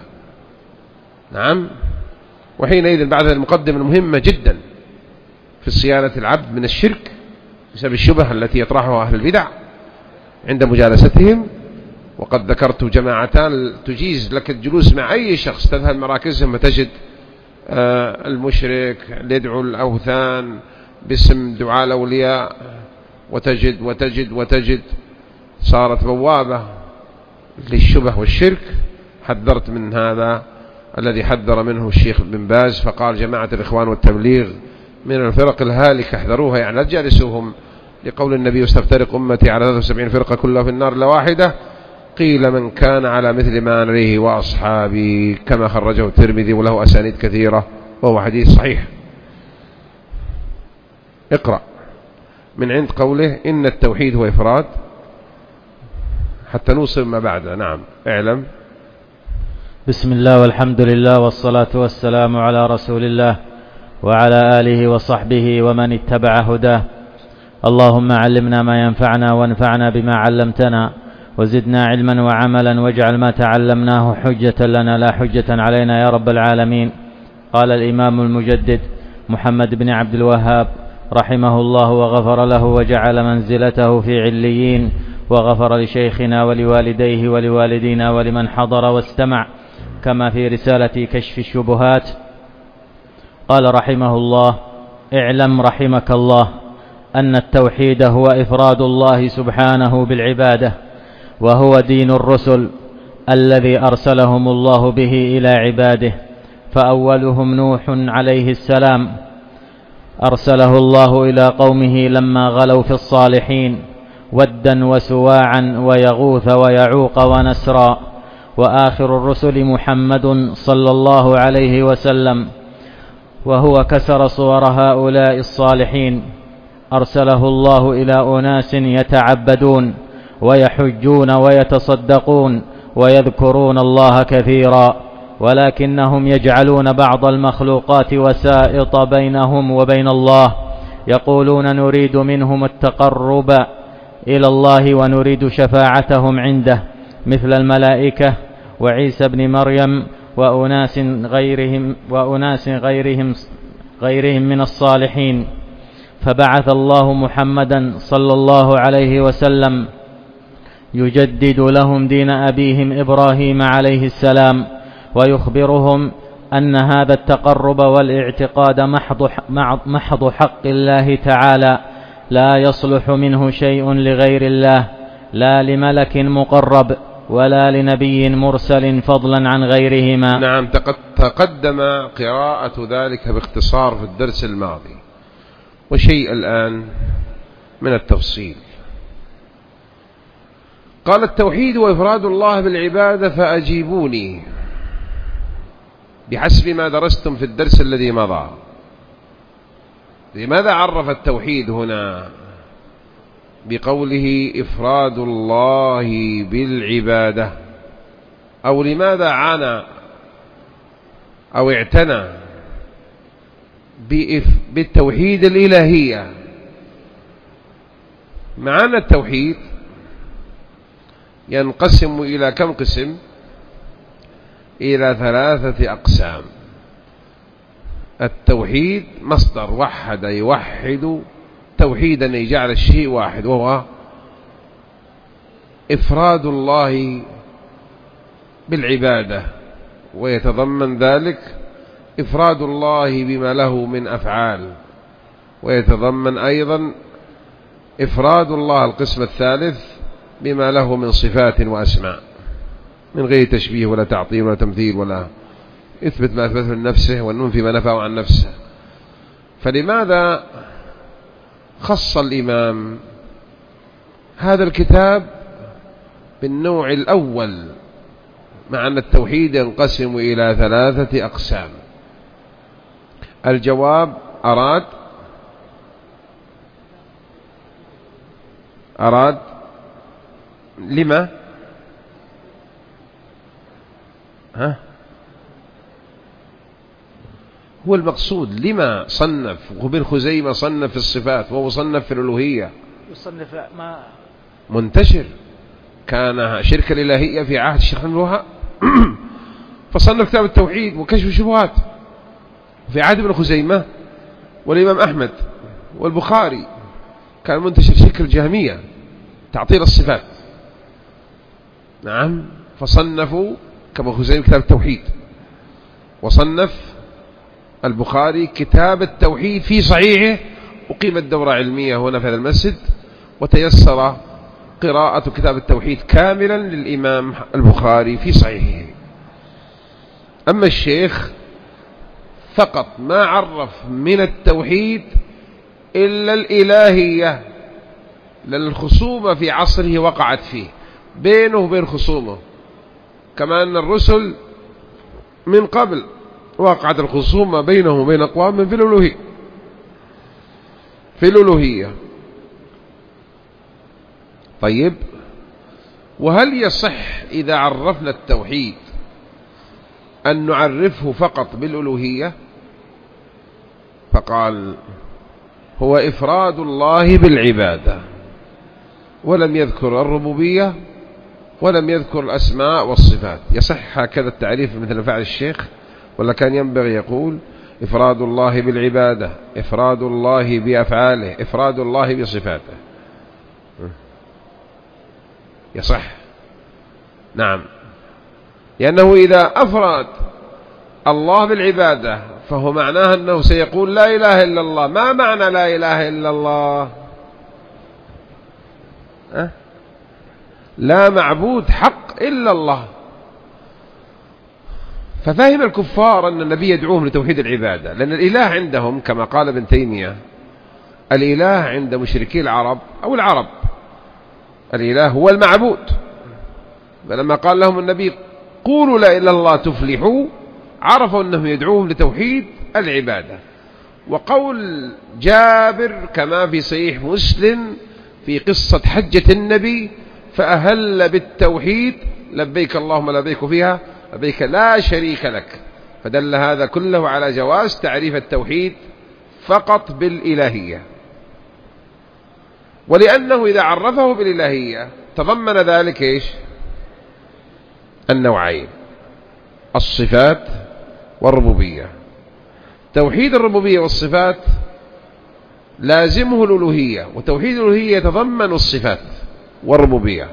نعم. وحينئذ بعد المقدمة المهمة جدا في صيانة العبد من الشرك بسبب الشبهة التي يطرحها أهل البدع عند مجالستهم، وقد ذكرت جماعتان تجيز لك الجلوس مع أي شخص، تذهب مراكزهم وتجد المشرك اللي يدعو الأوثان باسم دعاء الأولياء، وتجد وتجد وتجد، صارت بوابة للشبه والشرك. حذرت من هذا الذي حذر منه الشيخ بن باز، فقال جماعة الإخوان والتبليغ من الفرق الهالكة احذروها، يعني لا تجالسوهم، لقول النبي استفترق أمتي على 73 فرقة كلها في النار إلا واحدة، قيل من كان على مثل ما أنا عليه وأصحابي، كما خرجه الترمذي وله أسانيد كثيرة وهو حديث صحيح. اقرأ من عند قوله إن التوحيد هو إفراد حتى نوصل ما بعده. نعم. اعلم. بسم الله والحمد لله والصلاة والسلام على رسول الله وعلى آله وصحبه ومن اتبع هداه. اللهم علمنا ما ينفعنا وانفعنا بما علمتنا، وزدنا علما وعملا، واجعل ما تعلمناه حجة لنا لا حجة علينا يا رب العالمين. قال الإمام المجدد محمد بن عبد الوهاب رحمه الله وغفر له وجعل منزلته في عليين، وغفر لشيخنا ولوالديه ولوالدينا ولمن حضر واستمع، كما في رسالة كشف الشبهات. قال رحمه الله: اعلم رحمك الله أن التوحيد هو إفراد الله سبحانه بالعبادة، وهو دين الرسل الذي أرسلهم الله به إلى عباده. فأولهم نوح عليه السلام، أرسله الله إلى قومه لما غلوا في الصالحين، ودا وسواعا ويغوث ويعوق ونسرا. وآخر الرسل محمد صلى الله عليه وسلم، وهو كسر صور هؤلاء الصالحين. أرسله الله إلى أناس يتعبدون ويحجون ويتصدقون ويذكرون الله كثيرا، ولكنهم يجعلون بعض المخلوقات وسائط بينهم وبين الله، يقولون نريد منهم التقرب إلى الله ونريد شفاعتهم عنده، مثل الملائكة وعيسى بن مريم وأناس غيرهم من الصالحين. فبعث الله محمدا صلى الله عليه وسلم يجدد لهم دين أبيهم إبراهيم عليه السلام، ويخبرهم أن هذا التقرب والاعتقاد محض حق الله تعالى، لا يصلح منه شيء لغير الله، لا لملك مقرب ولا لنبي مرسل فضلا عن غيرهما. نعم. تقدم قراءة ذلك باختصار في الدرس الماضي، وشيء الآن من التفصيل. قال التوحيد وإفراد الله بالعبادة فأجيبوني بحسب ما درستم في الدرس الذي مضى. لماذا عرف التوحيد هنا بقوله إفراد الله بالعبادة؟ أو لماذا عانى أو اعتنى بالتوحيد الإلهية؟ معنى التوحيد ينقسم إلى كم قسم؟ إلى 3 أقسام. التوحيد مصدر وحد يوحد توحيدا يجعل الشيء واحد، وهو إفراد الله بالعبادة، ويتضمن ذلك إفراد الله بما له من أفعال، ويتضمن أيضا إفراد الله القسم الثالث بما له من صفات وأسماء، من غير تشبيه ولا تعطيل ولا تمثيل، ولا يثبت ما أثبته من نفسه وننفي ما نفاه عن نفسه. فلماذا خص الإمام هذا الكتاب بالنوع الأول، مع أن التوحيد ينقسم إلى 3 أقسام؟ الجواب: أراد لما؟ هو المقصود لما صنف، وابن خزيمة صنف في الصفات وهو صنف في الألوهية. يصنف ما منتشر، كان شرك الإلهية في عهد الشيخ الوهاب فصنف كتاب التوحيد وكشف الشبهات. في عهد ابن خزيمة والإمام أحمد والبخاري كان منتشر شرك الجهمية، تعطيل الصفات. نعم، فصنفوا كما خزيمة كتاب التوحيد، وصنف البخاري كتاب التوحيد في صحيحه، وقيمت دورة علمية هنا في هذا المسجد، وتيسر قراءة كتاب التوحيد كاملا للإمام البخاري في صحيحه. أما الشيخ فقط ما عرف من التوحيد إلا الإلهية، لأن الخصومة في عصره وقعت فيه بينه وبين خصومه، كما أن الرسل من قبل وقعت الخصومة بينه وبين أقوام في الألوهية. طيب، وهل يصح إذا عرفنا التوحيد أن نعرفه فقط بالألوهية؟ فقال: هو إفراد الله بالعبادة، ولم يذكر الربوبية ولم يذكر الأسماء والصفات. يصح هكذا التعريف مثل فعل الشيخ، ولا كان ينبغي يقول إفراد الله بالعبادة، إفراد الله بأفعاله، إفراد الله بصفاته؟ يصح، نعم، لأنه إذا أفراد الله بالعبادة فهو معناه أنه سيقول لا إله إلا الله. ما معنى لا إله إلا الله؟ لا معبود حق إلا الله. ففهم الكفار أن النبي يدعوهم لتوحيد العبادة، لأن الإله عندهم كما قال ابن تيمية، الإله عند مشركي العرب أو العرب الإله هو المعبود. فلما قال لهم النبي قولوا لا إله إلا الله تفلحوا، عرفوا أنه يدعوهم لتوحيد العبادة. وقول جابر كما في صحيح مسلم في قصة حجة النبي: فأهل بالتوحيد لبيك اللهم لبيك فيها لبيك لا شريك لك. فدل هذا كله على جواز تعريف التوحيد فقط بالإلهية، ولأنه إذا عرفه بالإلهية تضمن ذلك إيش؟ النوعين: الصفات والربوبية. توحيد الربوبية والصفات لازمه الألوهية، وتوحيد الألوهية يتضمن الصفات والربوبية.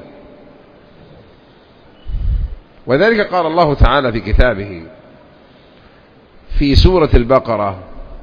وذلك قال الله تعالى في كتابه في سورة البقرة: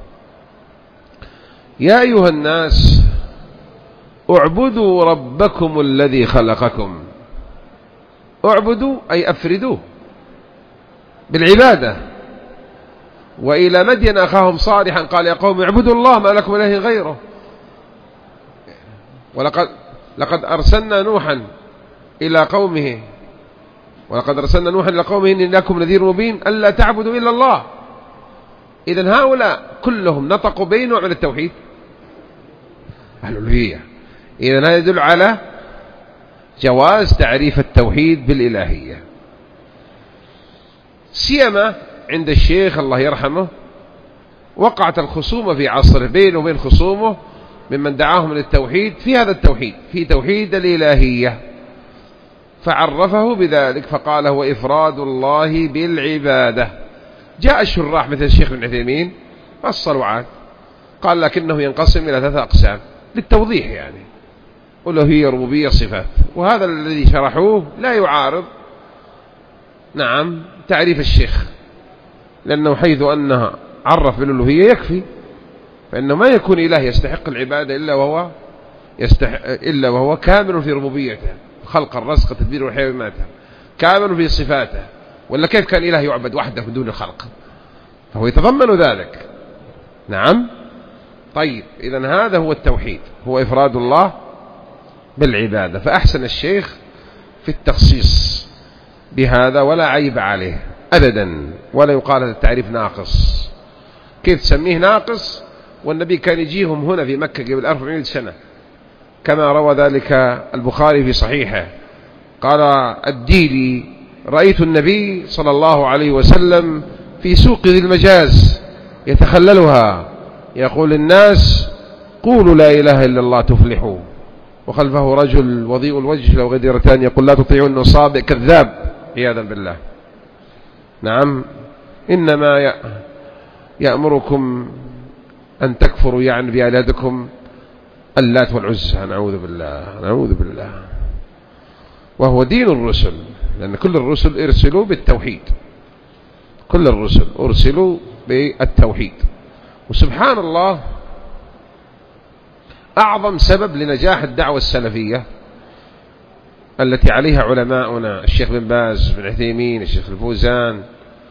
يا أيها الناس اعبدوا ربكم الذي خلقكم. اعبدوا أي أفردوه بالعبادة. وإلى مدين أخاهم صالحا قال يا قوم اعبدوا الله ما لكم إله غيره. لقد أرسلنا نوحا إلى قومه ولقد أرسلنا نوحا إلى قومه إني لكم نذير مبين ألا تعبدوا إلا الله. إذن هؤلاء كلهم نطقوا بين نوع من التوحيد الألوهية. إذن هذا يدل على جواز تعريف التوحيد بالإلهية، سيما عند الشيخ الله يرحمه وقعت الخصومة في عصره بينه وبين خصومه ممن دعاهم للتوحيد في هذا التوحيد، في توحيد الإلهية، فعرفه بذلك فقال هو إفراد الله بالعبادة. جاء الشراح مثل الشيخ ابن عثيمين فصلوا عاد قال لكنه ينقسم إلى 3 أقسام للتوضيح، يعني ألوهية ربوبية صفات، وهذا الذي شرحوه لا يعارض نعم تعريف الشيخ، لأنه حيث أنها عرف بالألوهية يكفي، فإنه ما يكون إله يستحق العبادة إلا وهو كامل في ربوبيته، خلق الرزق تدبير والحياة وماته، كامل في صفاته، ولا كيف كان إله يعبد وحده من دون الخلق؟ فهو يتضمن ذلك. نعم. طيب إذن هذا هو التوحيد، هو إفراد الله بالعبادة. فأحسن الشيخ في التخصيص بهذا ولا عيب عليه أبدا، ولا يقال هذا التعريف ناقص. كيف تسميه ناقص والنبي كان يجيهم هنا في مكة قبل 400 سنة كما روى ذلك البخاري في صحيحه. قال الديلي رأيت النبي صلى الله عليه وسلم في سوق ذي المجاز يتخللها يقول الناس قولوا لا إله إلا الله تفلحوا، وخلفه رجل وضيء الوجه لو غديرتان يقول لا تطيعوا النصاب كذاب عياذا بالله. نعم. إنما يأمركم أن تكفروا يعني بآلهتكم اللات والعزى، نعوذ بالله نعوذ بالله. وهو دين الرسل، لأن كل الرسل ارسلوا بالتوحيد، كل الرسل ارسلوا بالتوحيد. وسبحان الله أعظم سبب لنجاح الدعوة السلفية التي عليها علماؤنا الشيخ بن باز بن عثيمين الشيخ الفوزان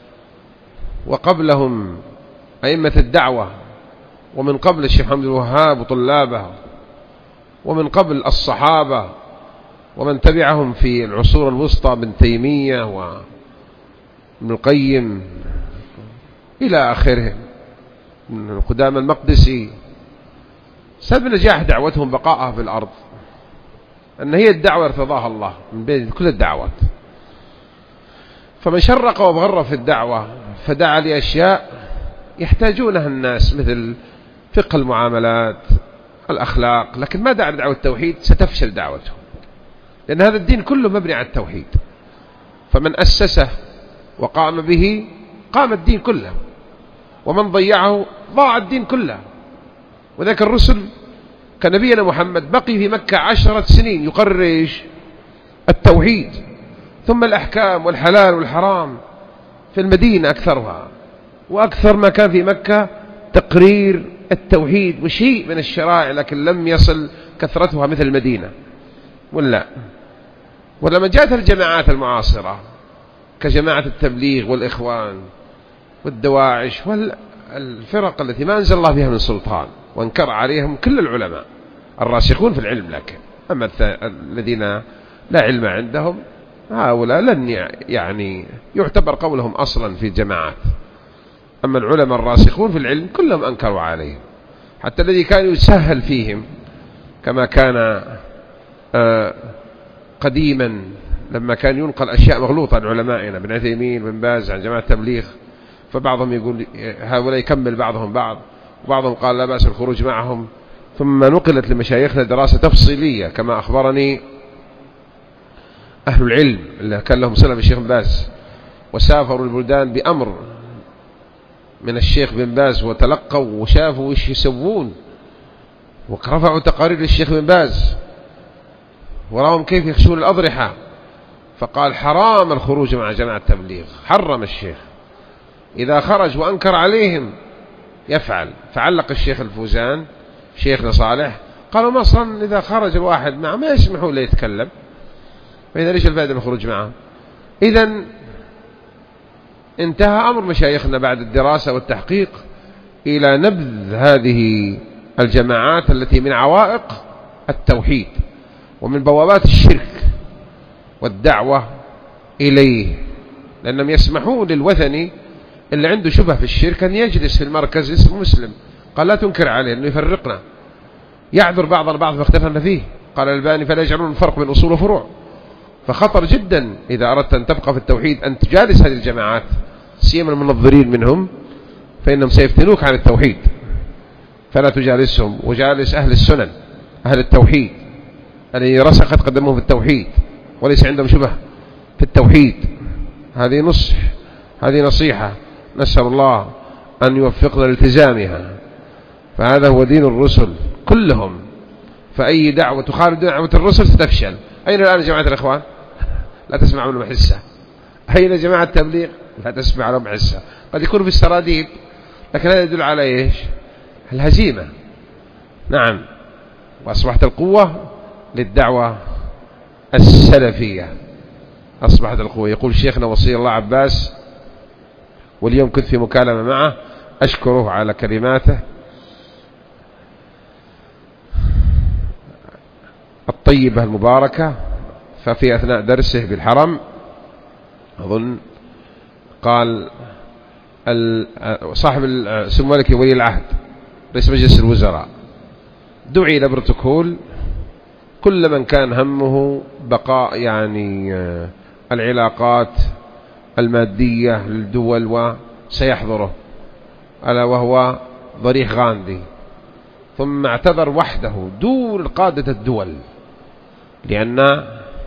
وقبلهم أئمة الدعوة، ومن قبل الشيخ محمد الوهاب وطلابه، ومن قبل الصحابة ومن تبعهم في العصور الوسطى بن تيمية وابن القيم إلى آخره من قدام المقدسي. سبب نجاح دعوتهم بقائها في الأرض أن هي الدعوة ارتضاها الله من بين كل الدعوات. فمن شرق وغرب في الدعوة فدعا لأشياء يحتاجونها الناس مثل فقه المعاملات الأخلاق، لكن ما دعا لدعوة التوحيد ستفشل دعوته، لأن هذا الدين كله مبني على التوحيد، فمن أسسه وقام به قام الدين كله، ومن ضيعه ضاع الدين كله. وذلك الرسل كنبينا محمد بقي في مكة 10 سنين يقرر إيش؟ التوحيد، ثم الأحكام والحلال والحرام في المدينة أكثرها، وأكثر ما كان في مكة تقرير التوحيد وشيء من الشرائع، لكن لم يصل كثرتها مثل المدينة. ولما جاءت الجماعات المعاصرة كجماعة التبليغ والإخوان والدواعش والفرق التي ما أنزل الله بها من سلطان، وانكر عليهم كل العلماء الراسخون في العلم، لكن أما الذين لا علم عندهم هؤلاء لن يعني يعتبر قولهم أصلا في الجماعات. أما العلماء الراسخون في العلم كلهم أنكروا عليهم، حتى الذي كان يسهل فيهم كما كان قديما لما كان ينقل أشياء مغلوطة عن علمائنا بن عثيمين بن باز عن جماعة التبليغ، فبعضهم يقول هؤلاء يكمل بعضهم بعض، وبعضهم قال لا بأس الخروج معهم. ثم نقلت لمشايخنا دراسة تفصيلية كما أخبرني أهل العلم اللي كان لهم صلة بالشيخ بن باز، وسافروا البلدان بأمر من الشيخ بن باز وتلقوا وشافوا وش يسوون، ورفعوا تقارير للشيخ بن باز وراهم كيف يخشون الأضرحة، فقال حرام الخروج مع جماعة التبليغ، حرم الشيخ إذا خرج وأنكر عليهم يفعل. فعلق الشيخ الفوزان شيخنا صالح قالوا ما أصلا إذا خرج الواحد معه ما يسمحوا له يتكلم، فإذا ليش الفائدة من الخروج معه؟ إذن انتهى أمر مشايخنا بعد الدراسة والتحقيق إلى نبذ هذه الجماعات التي من عوائق التوحيد ومن بوابات الشرك، والدعوة إليه، لأنهم يسمحون للوثني اللي عنده شبه في الشرك أن يجلس في المركز اسمه مسلم. قال لا تنكر عليه أنه يفرقنا، يعذر بعض البعض فاختلفنا فيه. قال الألباني فلا يجعلون الفرق بين أصول وفروع. فخطر جدا إذا أردت أن تبقى في التوحيد أن تجالس هذه الجماعات، سيما المنظرين منهم، فإنهم سيفتنوك عن التوحيد، فلا تجالسهم. وجالس أهل السنن، أهل التوحيد الذي رسخت قدمهم في التوحيد وليس عندهم شبه في التوحيد. هذه نصح، هذه نصيحة، نسأل الله أن يوفقنا لالتزامها. فهذا هو دين الرسل كلهم. فأي دعوة تخالف دعوة الرسل ستفشل. أين الآن جماعة الإخوان؟ لا تسمع لهم حسة. أين جماعة التبليغ؟ لا تسمع لهم حسة. قد يكون في السراديب، لكن هذا يدل على إيش؟ الهزيمة. نعم. وأصبحت القوة للدعوة السلفية، أصبحت القوة. يقول شيخنا وصي الله عباس، واليوم كنت في مكالمة معه أشكره على كلماته الطيبة المباركة. ففي أثناء درسه بالحرم أظن قال صاحب سمو ملكي ولي العهد رئيس مجلس الوزراء دعي إلى بروتوكول كل من كان همه بقاء يعني العلاقات المادية للدول وسيحضره، ألا وهو ضريح غاندي. ثم اعتذر وحده دون قادة الدول، لأن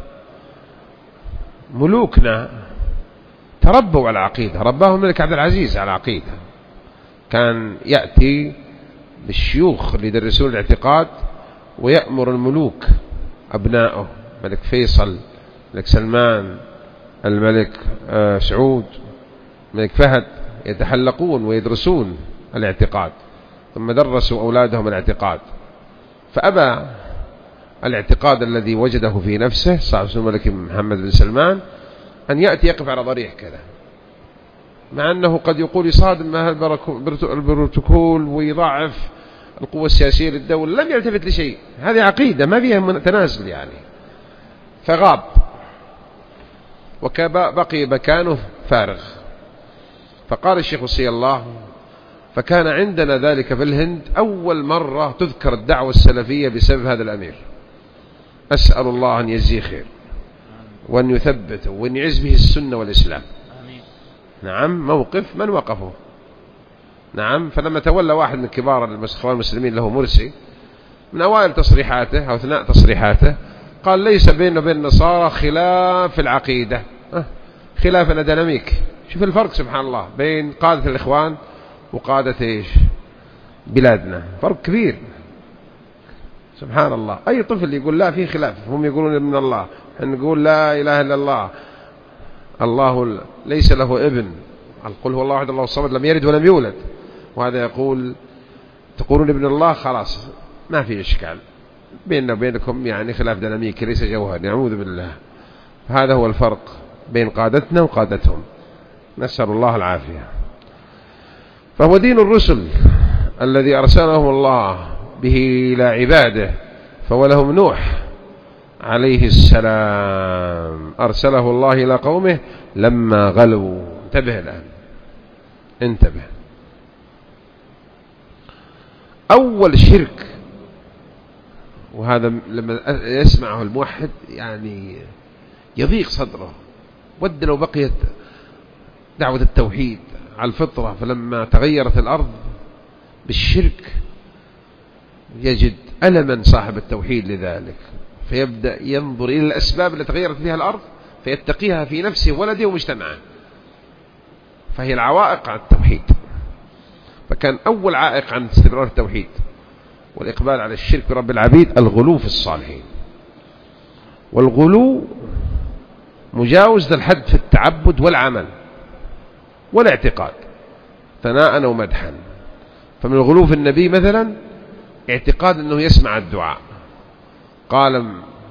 ملوكنا تربوا على العقيدة، رباهم الملك عبد العزيز على العقيدة. كان يأتي بالشيوخ اللي يدرسون الاعتقاد ويأمر الملوك أبنائه، ملك فيصل، ملك سلمان، الملك سعود، ملك فهد، يتحلقون ويدرسون الاعتقاد، ثم درسوا أولادهم الاعتقاد. فأبى الاعتقاد الذي وجده في نفسه صاحب سمو الملك محمد بن سلمان أن يأتي يقف على ضريح كذا، مع أنه قد يقول يصادم هذا البروتوكول ويضاعف القوة السياسية للدولة، لم يلتفت لشيء. هذه عقيدة ما فيها تنازل يعني. فغاب وبقي مكانه فارغ. فقال الشيخ وصي الله: فكان عندنا ذلك في الهند أول مرة تذكر الدعوة السلفية بسبب هذا الأمير. أسأل الله أن يجزيه خير وأن يثبته وأن يعز به السنة والإسلام. نعم، موقف من وقفه. نعم. فلما تولى واحد من كبار المسلمين له مرسي، من أوائل تصريحاته أو أثناء تصريحاته قال: ليس بيننا وبين النصارى خلاف في العقيدة، خلافنا ديناميك. شوف الفرق سبحان الله بين قادة الإخوان وقادة إيش بلادنا، فرق كبير سبحان الله. أي طفل يقول لا في خلاف، هم يقولون من الله، نقول لا إله إلا الله، الله ليس له ابن، قل هو الله أحد الله الصمد لم يلد ولم يولد، وهذا يقول تقولون ابن الله، خلاص ما في إشكال بيننا وبينكم يعني خلاف ديناميكي ليس جوهري، نعوذ بالله. هذا هو الفرق بين قادتنا وقادتهم، نسأل الله العافية. فهو دين الرسل الذي أرسلهم الله به إلى عباده. فولهم نوح عليه السلام أرسله الله إلى قومه لما غلوا. انتبه الآن، انتبه. أول شرك، وهذا لما يسمعه الموحد يعني يضيق صدره، ود لو بقيت دعوة التوحيد على الفطرة. فلما تغيرت الأرض بالشرك يجد ألما صاحب التوحيد لذلك، فيبدأ ينظر إلى الأسباب التي تغيرت فيها الأرض فيتقيها في نفسه وولده ومجتمعه، فهي العوائق عن التوحيد. فكان أول عائق عن استمرار التوحيد والإقبال على الشرك برب العبيد الغلو في الصالحين. والغلو مجاوز الحد في التعبد والعمل والاعتقاد ثناء ومدحا. فمن الغلو في النبي مثلا اعتقاد أنه يسمع الدعاء. قال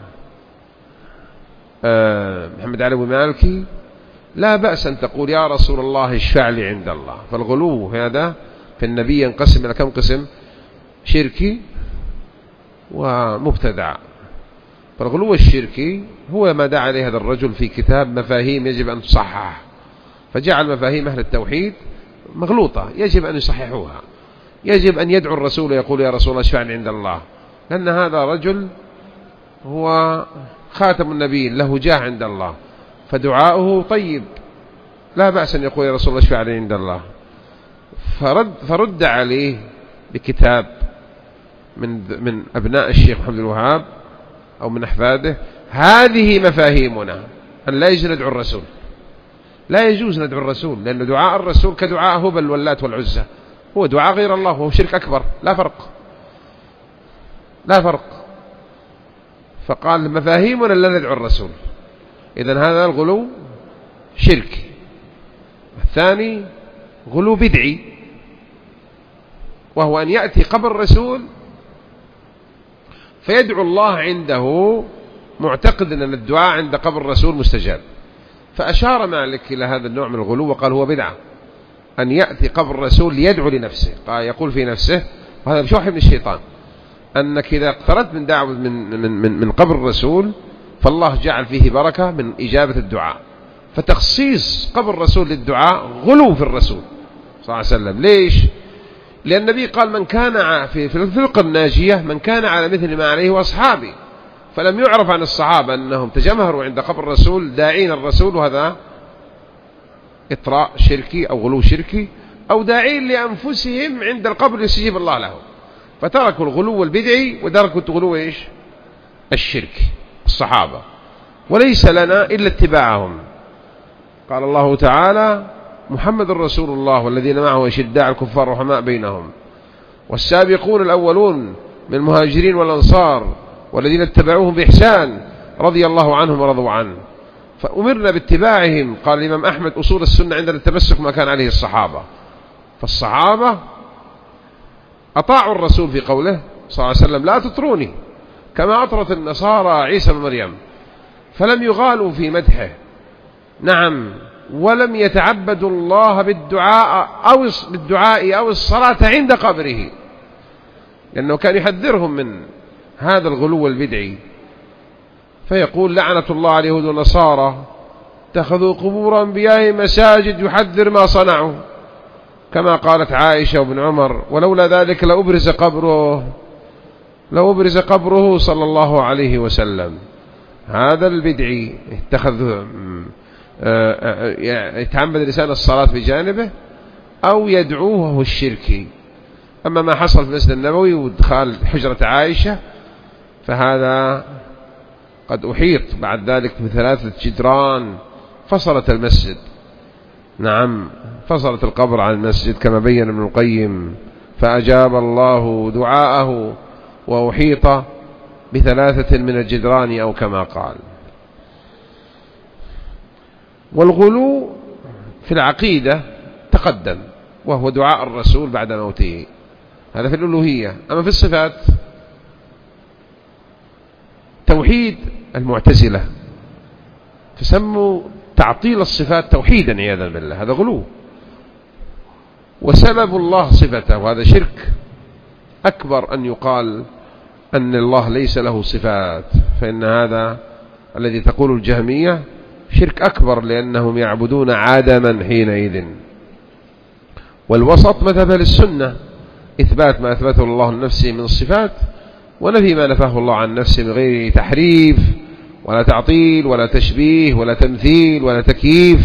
محمد علي مالكي: لا بأس أن تقول يا رسول الله اشفع لي عند الله. فالغلو هذا في النبي ينقسم إلى كم قسم؟ شركي ومبتدع. فالغلو الشركي هو ما دعا عليه هذا الرجل في كتاب مفاهيم يجب أن تصحح، فجعل مفاهيم أهل التوحيد مغلوطة يجب أن يصححوها. يجب أن يدعو الرسول يقول يا رسول الله اشفعني عند الله، لأن هذا رجل هو خاتم النبيين له جاه عند الله، فدعاؤه طيب لا بأس أن يقول يا رسول الله اشفعني عند الله. فرد عليه بكتاب من أبناء الشيخ محمد الوهاب أو من أحفاده: هذه مفاهيمنا، أن لا يجوز ندعو الرسول، لا يجوز ندعو الرسول، لأن دعاء الرسول كدعاء هبل واللات والعزى، هو دعاء غير الله وهو شرك أكبر، لا فرق. فقال مفاهيمنا لا ندعو الرسول. إذن هذا الغلو شرك. الثاني غلو بدعي، وهو أن يأتي قبر الرسول فيدعو الله عنده معتقد أن الدعاء عند قبر الرسول مستجاب. فأشار مالك إلى هذا النوع من الغلو وقال هو بدعة أن يأتي قبر الرسول ليدعو لنفسه. قال يقول في نفسه، وهذا بشوح من الشيطان، أنك إذا اقتربت من دعوة من قبر الرسول فالله جعل فيه بركة من إجابة الدعاء. فتخصيص قبر الرسول للدعاء غلو في الرسول صلى الله عليه وسلم. ليش؟ لأن النبي قال من كان في الفرقة الناجية من كان على مثل ما عليه وأصحابي، فلم يعرف عن الصحابة أنهم تجمهروا عند قبر الرسول داعين الرسول، وهذا إطراء شركي أو غلو شركي، أو داعين لأنفسهم عند القبر يستجيب الله له. فتركوا الغلو البدعي وتركوا الغلو إيش؟ الشركي الصحابة، وليس لنا إلا اتباعهم. قال الله تعالى: محمد رسول الله والذين معه أشداء على الكفار رحماء بينهم والسابقون الأولون من المهاجرين والأنصار والذين اتبعوهم بإحسان رضي الله عنهم ورضوا عنه. فأمرنا باتباعهم. قال الإمام أحمد: أصول السنة عندنا التمسك ما كان عليه الصحابة. فالصحابة أطاعوا الرسول في قوله صلى الله عليه وسلم: لا تطروني كما أطرت النصارى عيسى بن مريم، فلم يغالوا في مدحه. نعم، ولم يتعبدوا الله بالدعاء أو الصلاة عند قبره، لأنه كان يحذرهم من هذا الغلو البدعي. فيقول: لعنة الله على اليهود والنصارى اتخذوا قبور أنبيائهم مساجد، يحذر ما صنعوا، كما قالت عائشة وابن عمر: ولولا ذلك لأبرز قبره صلى الله عليه وسلم. هذا البدعي يتعمد الإنسان الصلاة بجانبه أو يدعوه هو الشركي. أما ما حصل في المسجد النبوي وادخال حجرة عائشة فهذا قد أحيط بعد ذلك بثلاثة جدران فصلت المسجد. نعم، فصلت القبر عن المسجد كما بين ابن القيم، فأجاب الله دعاءه وأحيط بثلاثة من الجدران أو كما قال. والغلو في العقيدة تقدم، وهو دعاء الرسول بعد موته، هذا في الألوهية. أما في الصفات توحيد المعتزلة تسموا تعطيل الصفات توحيدا عياذا بالله، هذا غلو. وسبب الله صفته، وهذا شرك أكبر أن يقال أن الله ليس له صفات، فإن هذا الذي تقول الجهمية شرك أكبر، لأنهم يعبدون عدما حينئذ. والوسط مذهب للسنة، إثبات ما أثبته الله لنفسه من الصفات، ونفي ما نفاه الله عن نفسه من غير تحريف ولا تعطيل ولا تشبيه ولا تمثيل ولا تكييف.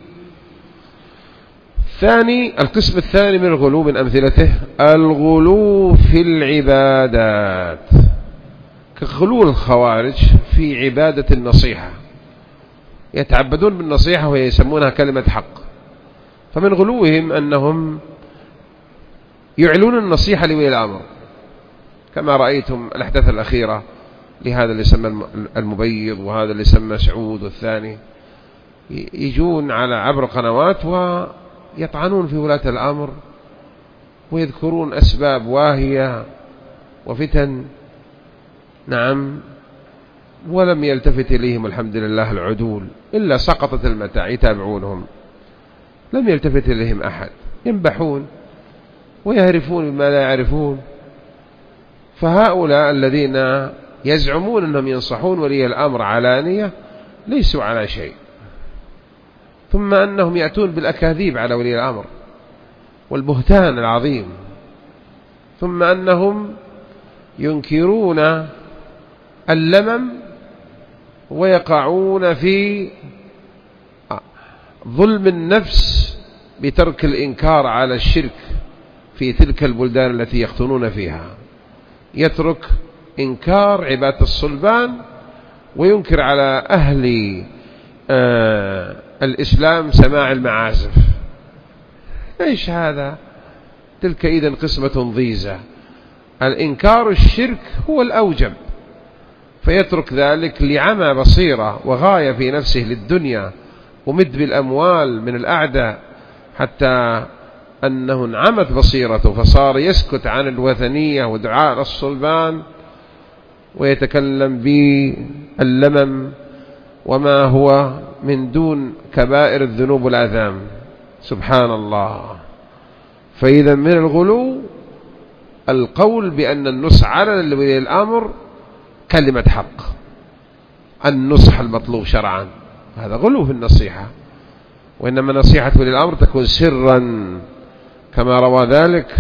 القسم الثاني من الغلو من أمثلته الغلو في العبادات، كغلو الخوارج في عبادة النصيحة، يتعبدون بالنصيحة وهي يسمونها كلمة حق. فمن غلوهم أنهم يعلون النصيحة لولي الأمر، كما رأيتم الأحداث الأخيرة لهذا اللي يسمى المبيض وهذا اللي يسمى سعود والثاني، يجون على عبر قنوات ويطعنون في ولاة الأمر ويذكرون أسباب واهية وفتن. نعم، ولم يلتفت إليهم الحمد لله العدول، إلا سقطت المتاع يتابعونهم، لم يلتفت إليهم أحد، ينبحون ويهرفون بما لا يعرفون. فهؤلاء الذين يزعمون أنهم ينصحون ولي الأمر علانية ليسوا على شيء، ثم أنهم يأتون بالأكاذيب على ولي الأمر والبهتان العظيم، ثم أنهم ينكرون اللمم ويقعون في ظلم النفس بترك الإنكار على الشرك في تلك البلدان التي يختنون فيها. يترك إنكار عبادة الصلبان وينكر على أهل الإسلام سماع المعازف. إيش هذا؟ تلك إذن قسمة ضيزة. الإنكار الشرك هو الأوجب، فيترك ذلك لعمى بصيرة وغاية في نفسه للدنيا ومد بالأموال من الأعداء، حتى أنه انعمت بصيرته فصار يسكت عن الوثنية ودعاء الصلبان ويتكلم باللمم وما هو من دون كبائر الذنوب والآثام. سبحان الله. فإذا من الغلو القول بأن النصح على ولي الأمر كلمة حق، النصح المطلوب شرعا، هذا غلو في النصيحة. وإنما نصيحة ولي الأمر تكون سرا، كما روى ذلك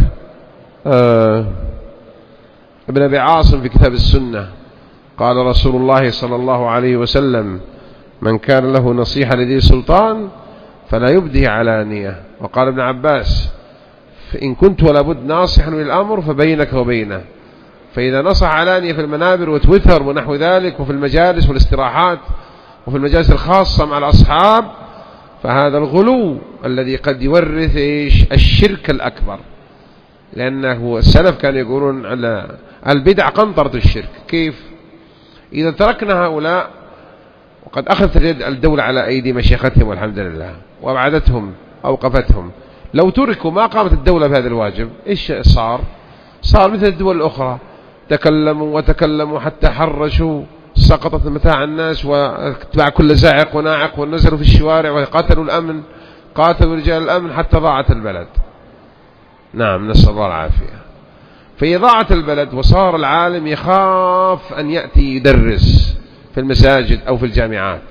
ابن أبي عاصم في كتاب السنة، قال رسول الله صلى الله عليه وسلم: من كان له نصيحة لذي سلطان فلا يبدي علانية. وقال ابن عباس: فإن كنت ولا بد ناصحا للأمر فبينك وبينه. فإذا نصح علانية في المنابر وتويتر ونحو ذلك، وفي المجالس والاستراحات وفي المجالس الخاصة مع الأصحاب، فهذا الغلو الذي قد يورث الشرك الأكبر. لأنه السلف كانوا يقولون على البدع قنطرة الشرك. كيف؟ إذا تركنا هؤلاء وقد أخذت الدولة على أيدي مشيختهم والحمد لله وأبعدتهم أوقفتهم، لو تركوا ما قامت الدولة بهذا الواجب، إيش صار مثل الدول الأخرى، تكلموا حتى حرشوا، سقطت متاع الناس واتبع كل زاعق وناعق، ونزلوا في الشوارع وقاتلوا الأمن، قاتلوا رجال الأمن حتى ضاعت البلد. نعم، نسأل الله العافية. فإذا ضاعت البلد وصار العالم يخاف أن يأتي يدرس في المساجد أو في الجامعات،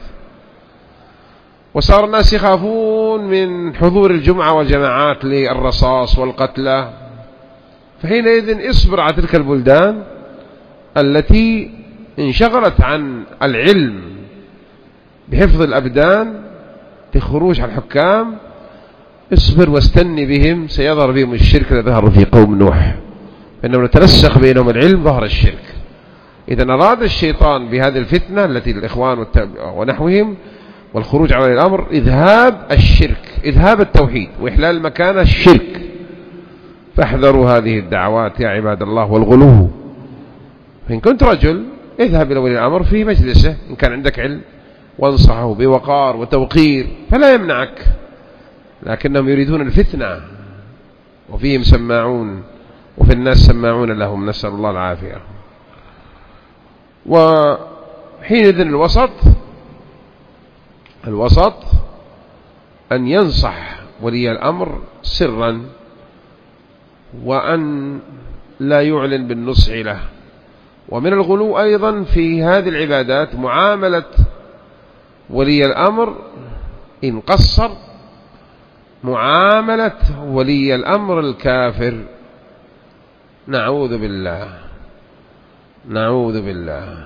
وصار الناس يخافون من حضور الجمعة والجماعات للرصاص والقتلى، فحينئذ اصبر على تلك البلدان التي انشغلت عن العلم بحفظ الأبدان بخروج على الحكام، اصبر واستني بهم، سيظهر بهم الشرك الذي ظهر في قوم نوح، فإنه نترسخ بينهم العلم ظهر الشرك. إذا أراد الشيطان بهذه الفتنة التي الإخوان ونحوهم والخروج على الأمر إذهاب الشرك، إذهاب التوحيد وإحلال مكان الشرك، فاحذروا هذه الدعوات يا عباد الله والغلو. فإن كنت رجل اذهب إلى ولي الأمر في مجلسه إن كان عندك علم، وانصحه بوقار وتوقير فلا يمنعك، لكنهم يريدون الفتنة وفيهم سماعون وفي الناس سماعون لهم، نسأل الله العافية. وحينئذ الوسط أن ينصح ولي الأمر سرا، وأن لا يعلن بالنصح له. ومن الغلو أيضا في هذه العبادات معاملة ولي الأمر إن قصر معاملة ولي الأمر الكافر، نعوذ بالله.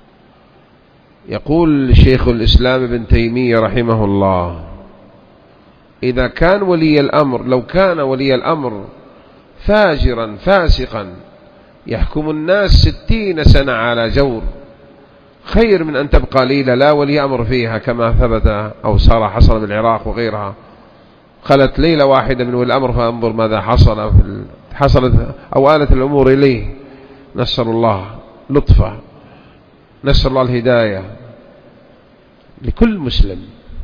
يقول شيخ الإسلام ابن تيمية رحمه الله: إذا كان ولي الأمر، لو كان ولي الأمر فاجرا فاسقا يحكم الناس 60 سنة على جور، خير من أن تبقى ليلة لا ولي أمر فيها، كما ثبت أو صار حصل بالعراق وغيرها، خلت ليلة واحدة من ولي الأمر فانظر ماذا حصلت أو آلت الأمور إليه. نسأل الله لطفه، نسأل الله الهداية لكل مسلم.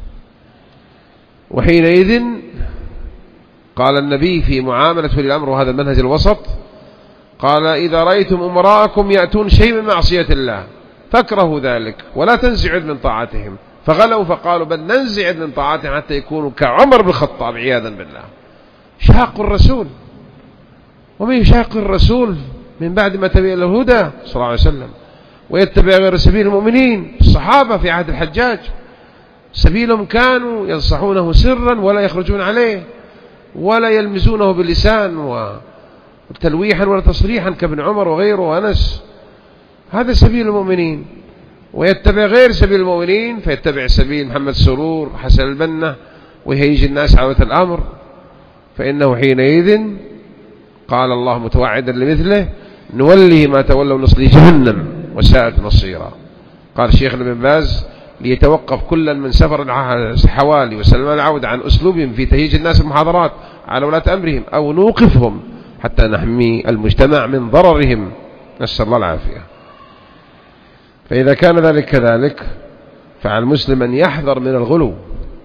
وحينئذ قال النبي في معاملة ولي الأمر، وهذا المنهج الوسط، قال: إذا رأيتم أمراءكم يأتون شيء من معصية الله فاكرهوا ذلك ولا تنزعوا من طاعتهم، فغلوا فقالوا بل ننزع من طاعتهم حتى يكونوا كعمر بن الخطاب عياذا بالله. شاق الرسول، ومن يشاق الرسول من بعد ما تبين له الهدى صلى الله عليه وسلم، ويتبع غير سبيل المؤمنين. الصحابة في عهد الحجاج سبيلهم كانوا ينصحونه سرا ولا يخرجون عليه ولا يلمزونه باللسان وتلويحا ولا تصريحا كابن عمر وغيره وأنس. هذا سبيل المؤمنين. ويتبع غير سبيل المؤمنين فيتبع سبيل محمد سرور حسن البنا ويهيج الناس عودة الأمر، فإنه حينئذ قال الله متوعدا لمثله نوله ما تولوا نصلي جهنم وساءت مصيرا. قال شيخنا ابن باز ليتوقف كلا من سفر الحوالي وسلمان العودة عن أسلوبهم في تهيج الناس المحاضرات على ولاة أمرهم أو نوقفهم حتى نحمي المجتمع من ضررهم، نسأل الله العافية. فإذا كان ذلك كذلك فعلى المسلم أن يحذر من الغلو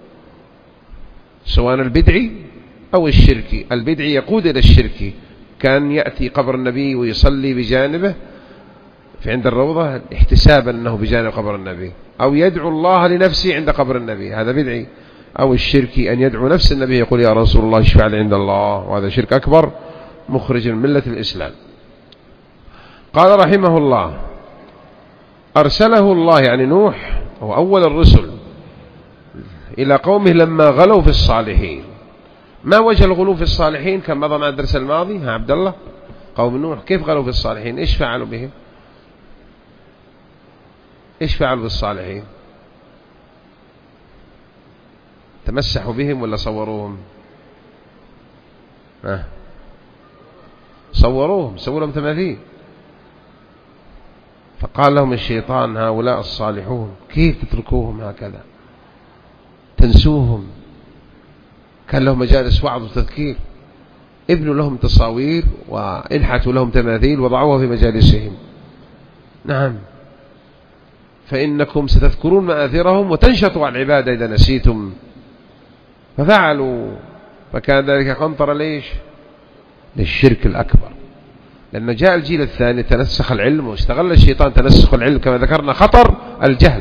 سواء البدعي أو الشركي. البدعي يقود إلى الشركي، كان يأتي قبر النبي ويصلي بجانبه في عند الروضة احتسابا أنه بجانب قبر النبي، أو يدعو الله لنفسه عند قبر النبي، هذا بدعي. أو الشركي أن يدعو نفس النبي يقول يا رسول الله اشفع لي عند الله، وهذا شرك أكبر مخرج من ملة الإسلام. قال رحمه الله أرسله الله يعني نوح هو أول الرسل إلى قومه لما غلوا في الصالحين. ما وجه الغلو في الصالحين؟ كما مضى مع الدرس الماضي. ها عبد الله، قوم نوح كيف غلوا في الصالحين؟ إيش فعلوا بهم؟ إيش فعلوا بالصالحين؟ تمسحوا بهم ولا صوروهم؟ صوروهم، سووا لهم تماثيل. فقال لهم الشيطان هؤلاء الصالحون كيف تتركوهم هكذا تنسوهم؟ كان لهم مجالس وعظ وتذكير، ابنوا لهم تصاوير وانحتوا لهم تماثيل وضعوها في مجالسهم. نعم، فإنكم ستذكرون مآثرهم وتنشطوا على العبادة إذا نسيتم. ففعلوا، فكان ذلك قنطر ليش؟ للشرك الأكبر. لأن جاء الجيل الثاني تنسخ العلم، واستغل الشيطان تنسخ العلم كما ذكرنا خطر الجهل.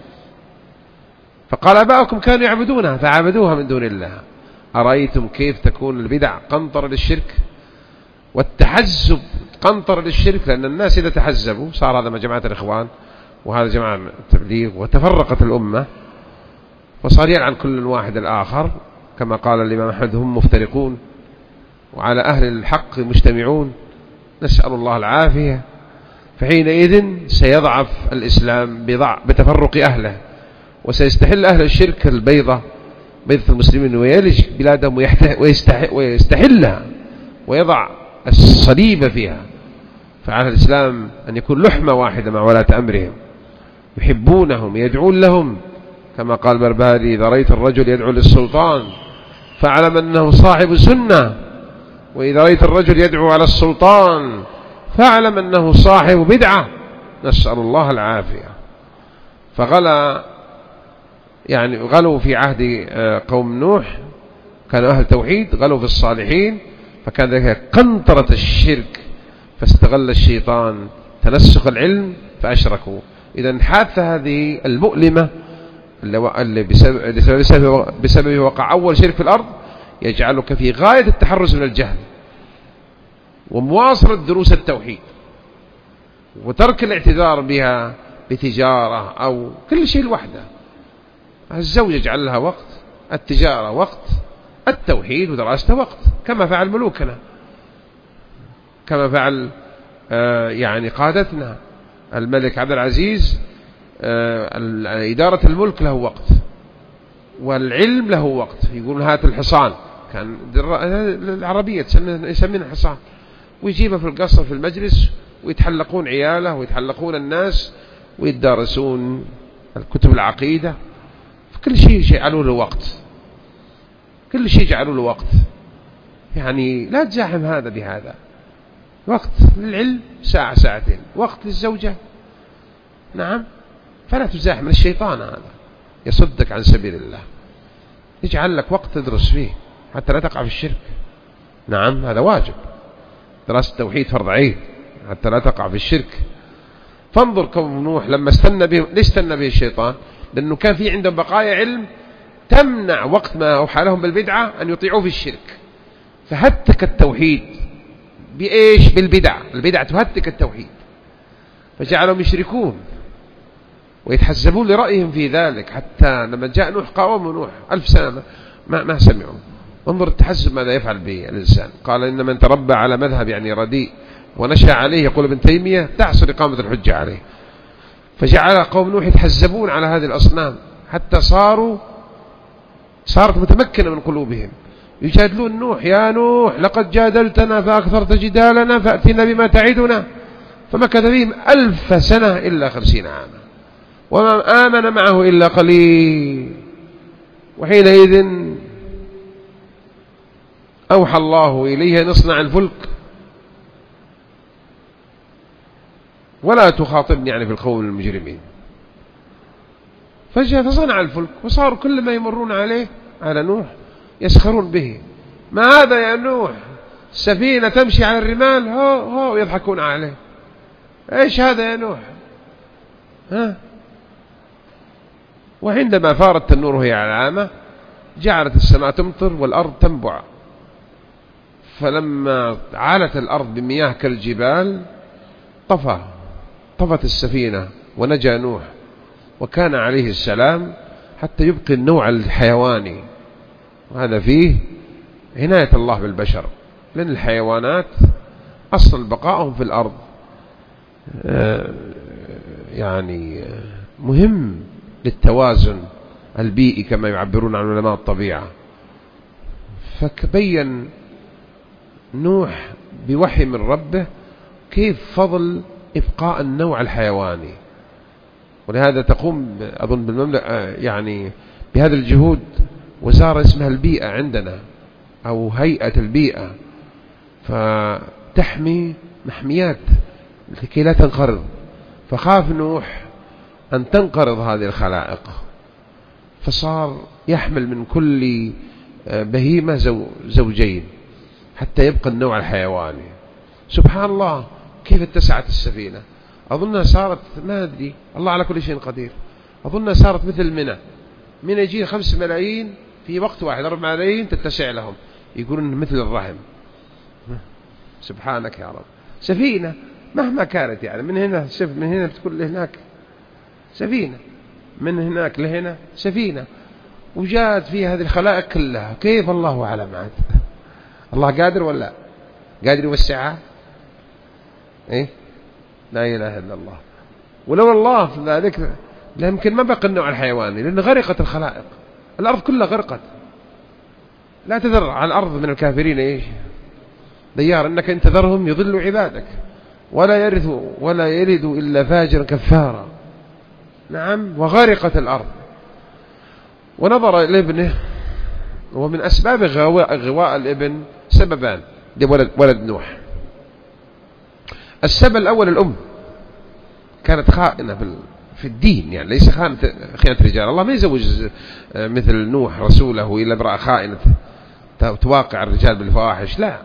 فقال آباؤكم كانوا يعبدونها فعبدوها من دون الله. أرأيتم كيف تكون البدع قنطر للشرك والتحزب قنطر للشرك؟ لأن الناس إذا تحزبوا صار هذا جماعة الإخوان وهذا جماعة التبليغ وتفرقت الأمة وصار يلعن كل واحد الآخر. كما قال الإمام أحمد هم مفترقون وعلى أهل الحق مجتمعون، نسأل الله العافية. فحينئذ سيضعف الإسلام بتفرق أهله، وسيستحل أهل الشرك البيضة بيضة المسلمين ويلج بلادهم ويستحلها ويضع الصليب فيها. فعلى الإسلام أن يكون لحمة واحدة مع ولاة أمرهم، يحبونهم يدعون لهم. كما قال بربهاري إذا رأيت الرجل يدعو للسلطان فاعلم أنه صاحب سنة، وإذا رأيت الرجل يدعو على السلطان فاعلم أنه صاحب بدعة، نسأل الله العافية. غلوا في عهد قوم نوح كانوا أهل توحيد، غلوا في الصالحين، فكان ذلك قنطرة الشرك، فاستغل الشيطان تنسخ العلم فأشركوا. إذا حادثة هذه المؤلمة اللي بسبب وقع أول شرك في الأرض يجعلك في غاية التحرز من الجهل ومواصلة دروس التوحيد وترك الاعتذار بها بتجارة أو كل شيء لوحده. الزوج يجعل لها وقت، التجارة وقت، التوحيد ودراسته وقت، كما فعل ملوكنا، كما فعل يعني قادتنا. الملك عبد العزيز إدارة الملك له وقت والعلم له وقت. يقول هات الحصان، كان العربية يسمين الحصان، ويجيبه في القصر في المجلس ويتحلقون عياله ويتحلقون الناس ويدارسون الكتب العقيدة. كل شيء جعلوا له وقت، كل شيء جعلوا له وقت. يعني لا تزاحم هذا بهذا. وقت للعلم ساعة ساعتين، وقت للزوجة نعم، فلا تزاحم. الشيطان هذا يصدك عن سبيل الله، يجعل لك وقت تدرس فيه حتى لا تقع في الشرك. نعم هذا واجب، دراسة التوحيد فرض عين حتى لا تقع في الشرك. فانظر قوم نوح لما استنى به، ليش استنى به الشيطان؟ لأنه كان في عندهم بقايا علم تمنع وقت ما أوحى لهم بالبدعة أن يطيعوا في الشرك، فهتك التوحيد بإيش؟ بالبدع. البدع تهتك التوحيد. فجعلهم يشركون ويتحزبون لرأيهم في ذلك، حتى لما جاء نوح قاوموا نوح 1000 سنة ما سمعوا. انظر التحزب ماذا يفعل به الإنسان. قال إن من تربى على مذهب يعني رديء ونشأ عليه، يقول ابن تيمية، تحصل إقامة الحجة عليه. فجعل قوم نوح يتحزبون على هذه الأصنام حتى صارت متمكنة من قلوبهم، يجادلون نوح: يا نوح لقد جادلتنا فأكثرت جدالنا فأتنا بما تعدنا. فمكث بهم 1000 سنة إلا 50 عاما، وما آمن معه إلا قليل. وحينئذ أوحى الله إليه أن اصنع الفلك ولا تخاطبني يعني في القوم المجرمين. فصنع الفلك، وصاروا كل ما يمرون على نوح يسخرون به: ما هذا يا نوح، سفينة تمشي على الرمال، هو يضحكون عليه. ايش هذا يا نوح؟ وعندما فارت النور وهي علامة جعلت السماء تمطر والأرض تنبع. فلما علت الأرض بمياه كالجبال طفت السفينة ونجا نوح وكان عليه السلام، حتى يبقي النوع الحيواني. وهذا فيه عناية الله بالبشر، لأن الحيوانات أصل بقائهم في الأرض يعني مهم للتوازن البيئي كما يعبرون عن علماء الطبيعة. فبين نوح بوحي من ربه كيف فضل إبقاء النوع الحيواني. ولهذا تقوم أظن بالمملكة يعني بهذا الجهود وزارة اسمها البيئة عندنا، أو هيئة البيئة، فتحمي محميات لكي لا تنقرض. فخاف نوح أن تنقرض هذه الخلائق، فصار يحمل من كل بهيمة زوجين حتى يبقى النوع الحيواني. سبحان الله كيف اتسعت السفينة. أظنها صارت، ما أدري، الله على كل شيء قدير، أظنها صارت مثل منى يجي 5 ملايين في وقت واحد، 4 ملايين تتسع لهم، يقولون مثل الرحم. سبحانك يا رب. سفينة مهما كانت يعني، من هنا من هنا بتكون لهناك سفينة، من هناك لهنا سفينة، وجاءت فيها هذه الخلائق كلها. كيف الله أعلم عاد. الله قادر ولا قادر يوسعها؟ إيه؟ لا إله إلا الله. ولو الله في ذلك لا يمكن ما بقى النوع الحيواني، لأن غرقت الخلائق، الأرض كلها غرقت. لا تذر على الأرض من الكافرين إيش ديار، إنك إن تذرهم يضلوا عبادك ولا يرثوا ولا يلدوا إلا فاجرا كفارا. نعم. وغرقت الأرض. ونظر لابنه، ومن أسباب غواء الابن سببان لولد نوح. السبب الأول الأم كانت خائنة في الدين، يعني ليس خيانة رجال. الله ما يزوج مثل نوح رسوله إلا امرأة خائنة تواقع الرجال بالفواحش، لا.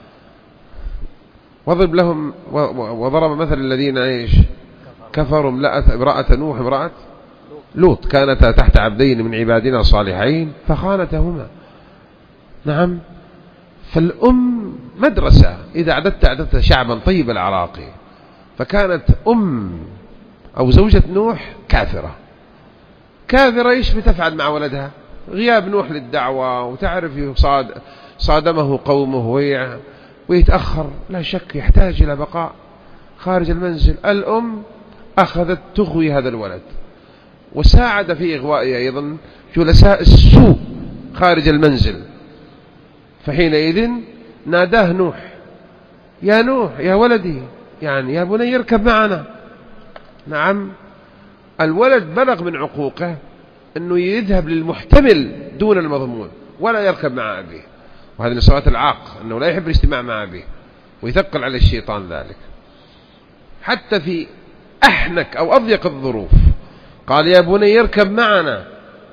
وضرب مثل الذين ايش كفروا امرأة نوح امرأة لوط كانتا تحت عبدين من عبادنا الصالحين فخانتهما. نعم. فالأم مدرسة، إذا أعددت شعبا طيب العراقي. فكانت أو زوجة نوح كافرة. إيش بتفعل مع ولدها؟ غياب نوح للدعوة، وتعرف صادمه قومه ويتأخر، لا شك يحتاج إلى بقاء خارج المنزل. الأم أخذت تغوي هذا الولد، وساعد في إغوائه أيضا جلساء السوء خارج المنزل. فحينئذ ناداه نوح: يا نوح يا ولدي، يعني يا بني يركب معنا. نعم. الولد بلغ من عقوقه أنه يذهب للمحتمل دون المضمون ولا يركب مع أبيه. وهذا من صفات العاق، أنه لا يحب الاجتماع مع أبيه، ويثقل على الشيطان ذلك. حتى في أحنك أو أضيق الظروف قال: يا بني يركب معنا،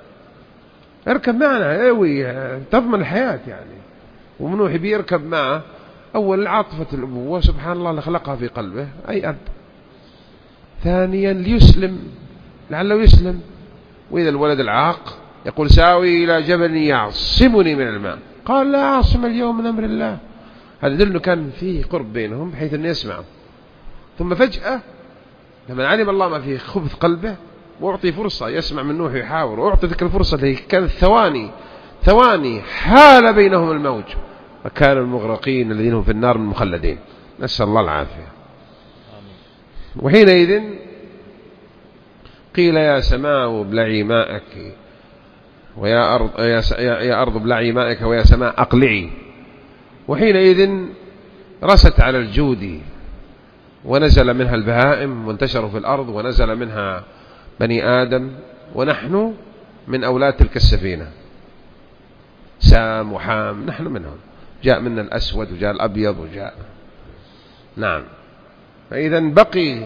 تضمن الحياة يعني. ومنوح بيركب معه. أول عاطفة الأبوة سبحان الله اللي خلقها في قلبه أي أب. ثانيا ليسلم، لعله يسلم. وإذا الولد العاق يقول: ساوي إلى جبل يعصمني من الماء، قال: لا عاصم اليوم من أمر الله. هذا يدل أنه كان فيه قرب بينهم بحيث أن يسمعوا. ثم فجأة لما علم الله ما في خبث قلبه وأعطي فرصة يسمع من نوح يحاور، وأعطي تلك الفرصة اللي كانت ثواني حال بينهم الموج، وكان المغرقين الذين هم في النار من المخلدين، نسأل الله العافية. وحينئذ قيل يا سماء ابلعي ماءك ويا أرض يا أرض ابلعي ماءك ويا سماء أقلعي. وحينئذ رست على الجود ونزل منها البهائم وانتشروا في الأرض، ونزل منها بني آدم، ونحن من أولاد تلك السفينة، سام وحام نحن منهم، جاء منا الأسود وجاء الأبيض وجاء نعم. فإذا بقي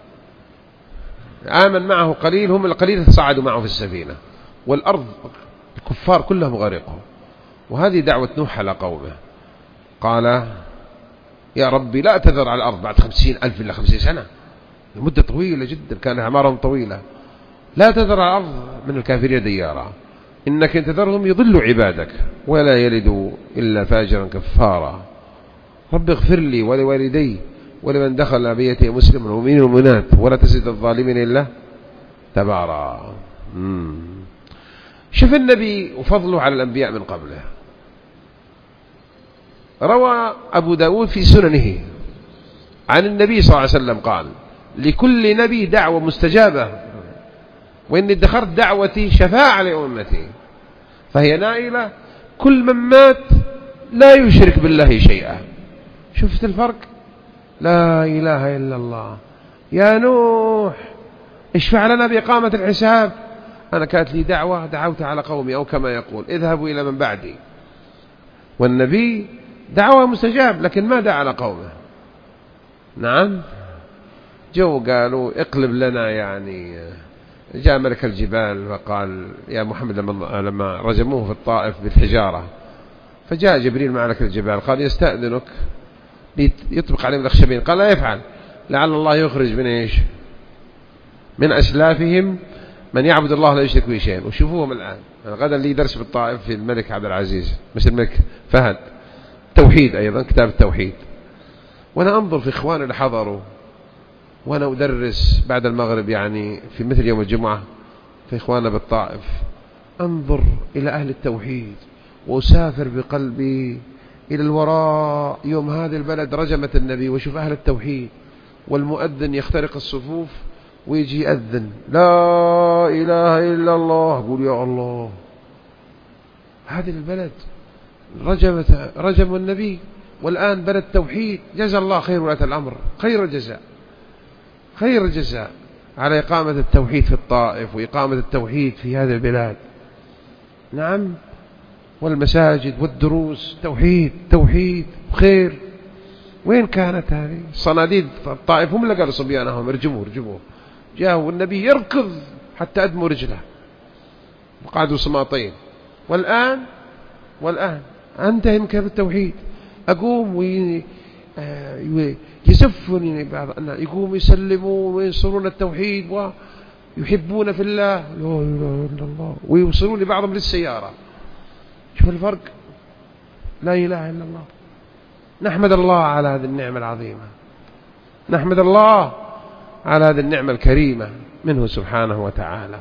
آمن معه قليل، هم القليل صعدوا معه في السفينة، والأرض الكفار كلهم غرقوا. وهذه دعوة نوح على قومه، قال يا ربي لا تذر على الأرض بعد 50,000 إلا 50 سنة، المدة طويلة جدا، كان أعمارهم طويلة، لا تذر على الأرض من الكافرين ديارا، إنك إن تذرهم يضلوا عبادك ولا يلدوا إلا فاجرا كفارا. رب اغفر لي ولوالدي ولمن دخل بيتي مسلم والمؤمنين والمؤمنات ولا تزد الظالمين إلا تبارا. شوف النبي وفضله على الأنبياء من قبله. روى أبو داود في سننه عن النبي صلى الله عليه وسلم قال لكل نبي دعوة مستجابة، وإني ادخرت دعوتي شفاعة لأمتي، فهي نائلة كل من مات لا يشرك بالله شيئا. شفت الفرق؟ لا إله إلا الله. يا نوح اشفع لنا بإقامة الحساب، أنا كانت لي دعوة دعوت على قومي، أو كما يقول اذهبوا إلى من بعدي. والنبي دعوة مستجاب لكن ما دعا على قومه. نعم، جو قالوا اقلب لنا، يعني جاء ملك الجبال وقال يا محمد لما رجموه في الطائف بالحجارة، فجاء جبريل مع ملك الجبال قال يستأذنك يطبق عليهم الأخشبين، قال لا يفعل، لعل الله يخرج من إيش؟ من أسلافهم من يعبد الله لا يشرك به شيئا. وشوفوهم الآن، غدا لي درس بالطائف في الملك عبد العزيز، مش الملك فهد، توحيد أيضا، كتاب التوحيد. وأنا أنظر في إخواني اللي حضروا، وأنا أدرس بعد المغرب يعني في مثل يوم الجمعة في إخواننا بالطائف، أنظر إلى أهل التوحيد وأسافر بقلبي إلى الوراء. يوم هذه البلد رجمت النبي، وشوف أهل التوحيد، والمؤذن يخترق الصفوف ويجي يأذن لا إله إلا الله، أقول يا الله، هذه البلد رجم النبي، والآن بلد توحيد. جزا الله خير ولاة الأمر خير الجزاء، خير الجزاء على إقامة التوحيد في الطائف وإقامة التوحيد في هذه البلاد. نعم، والمساجد والدروس توحيد خير. وين كانت هذه صناديد الطائف؟ هم اللي قالوا صبيانهم ارجموه، جاءوا النبي يركض حتى أدموا رجله وقعدوا صماطين. والآن أنتهم كيف التوحيد؟ أقوم ويزفون بعض الناس، يقوم يسلمون وينصرون التوحيد ويحبون في الله لا إله إلا الله، ويوصلون لبعضهم للسيارة. شوف الفرق، لا إله إلا الله. نحمد الله على هذه النعمة العظيمة، نحمد الله على هذه النعمة الكريمة منه سبحانه وتعالى.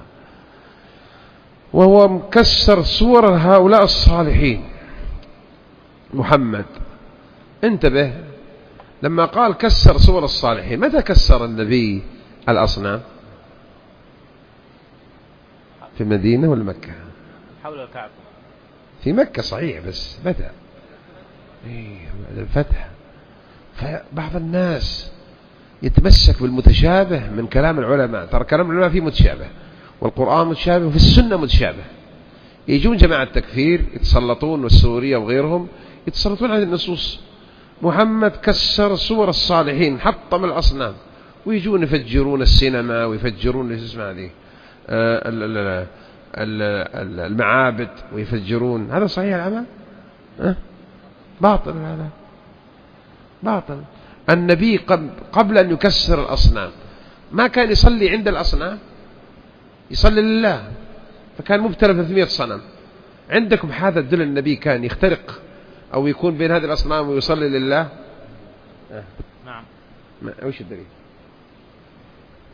وهو مكسر صور هؤلاء الصالحين. محمد انتبه، لما قال كسر صور الصالحين، متى كسر النبي الأصنام؟ في المدينة ولا مكة؟ حول الكعبة. في مكة صحيح، بس متى؟ الفتح. فبعض الناس يتمسك بالمتشابه من كلام العلماء، ترى كلام العلماء فيه متشابه، والقرآن متشابه، وفي السنة متشابه. يجون جماعة التكفير يتسلطون، والسورية وغيرهم يتسلطون على النصوص. محمد كسر صور الصالحين، حطم الأصنام، ويجون يفجرون السينما ويفجرون هذه المعابد ويفجرون. هذا صحيح العمل؟ باطل، هذا باطل. النبي قبل أن يكسر الأصنام ما كان يصلي عند الأصنام، يصلي لله، فكان مبتلى 300 صنم. عندكم هذا الدل النبي كان يخترق أو يكون بين هذه الأصنام ويصلي لله؟ نعم. وش الدليل؟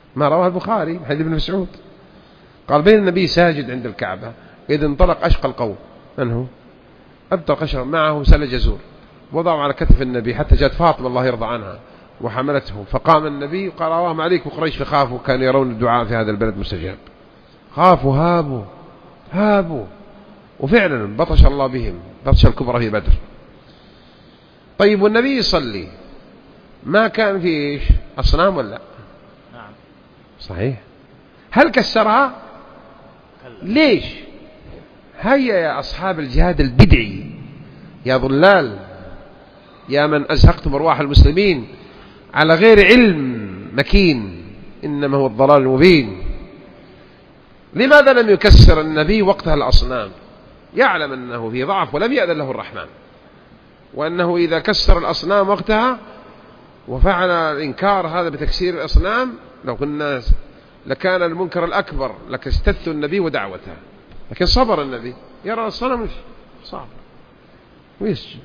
ما رواه البخاري حديث ابن مسعود قال بين النبي ساجد عند الكعبة إذ انطلق أشقى القوم. من هو؟ أبطل قشر معه سل جزور وضعوا على كتف النبي حتى جاءت فاطمة الله يرضى عنها وحملته، فقام النبي وقال اللهم عليكم قريش، فخافوا كانوا يرون الدعاء في هذا البلد مستجاب، خافوا هابوا وفعلا بطش الله بهم بطش الكبرى في بدر. طيب والنبي يصلي ما كان فيه إيش أصنام ولا؟ نعم صحيح. هل كسرها؟ ليش؟ هيا يا أصحاب الجهاد البدعي يا ضلال يا من أزهقتم أرواح المسلمين على غير علم مكين، إنما هو الضلال المبين. لماذا لم يكسر النبي وقتها الأصنام؟ يعلم أنه في ضعف ولم يأذن له الرحمن، وأنه إذا كسر الأصنام وقتها وفعل الإنكار هذا بتكسير الأصنام لو كنا لكان المنكر الأكبر لكستث النبي ودعوته، لكن صبر النبي يرى الصنم صعب ويسجد.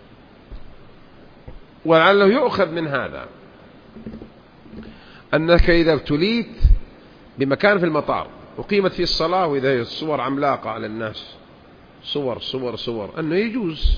ولعله يؤخذ من هذا أنك إذا ابتليت بمكان في المطار وقيمت فيه الصلاة وإذا الصور عملاقة على الناس صور أنه يجوز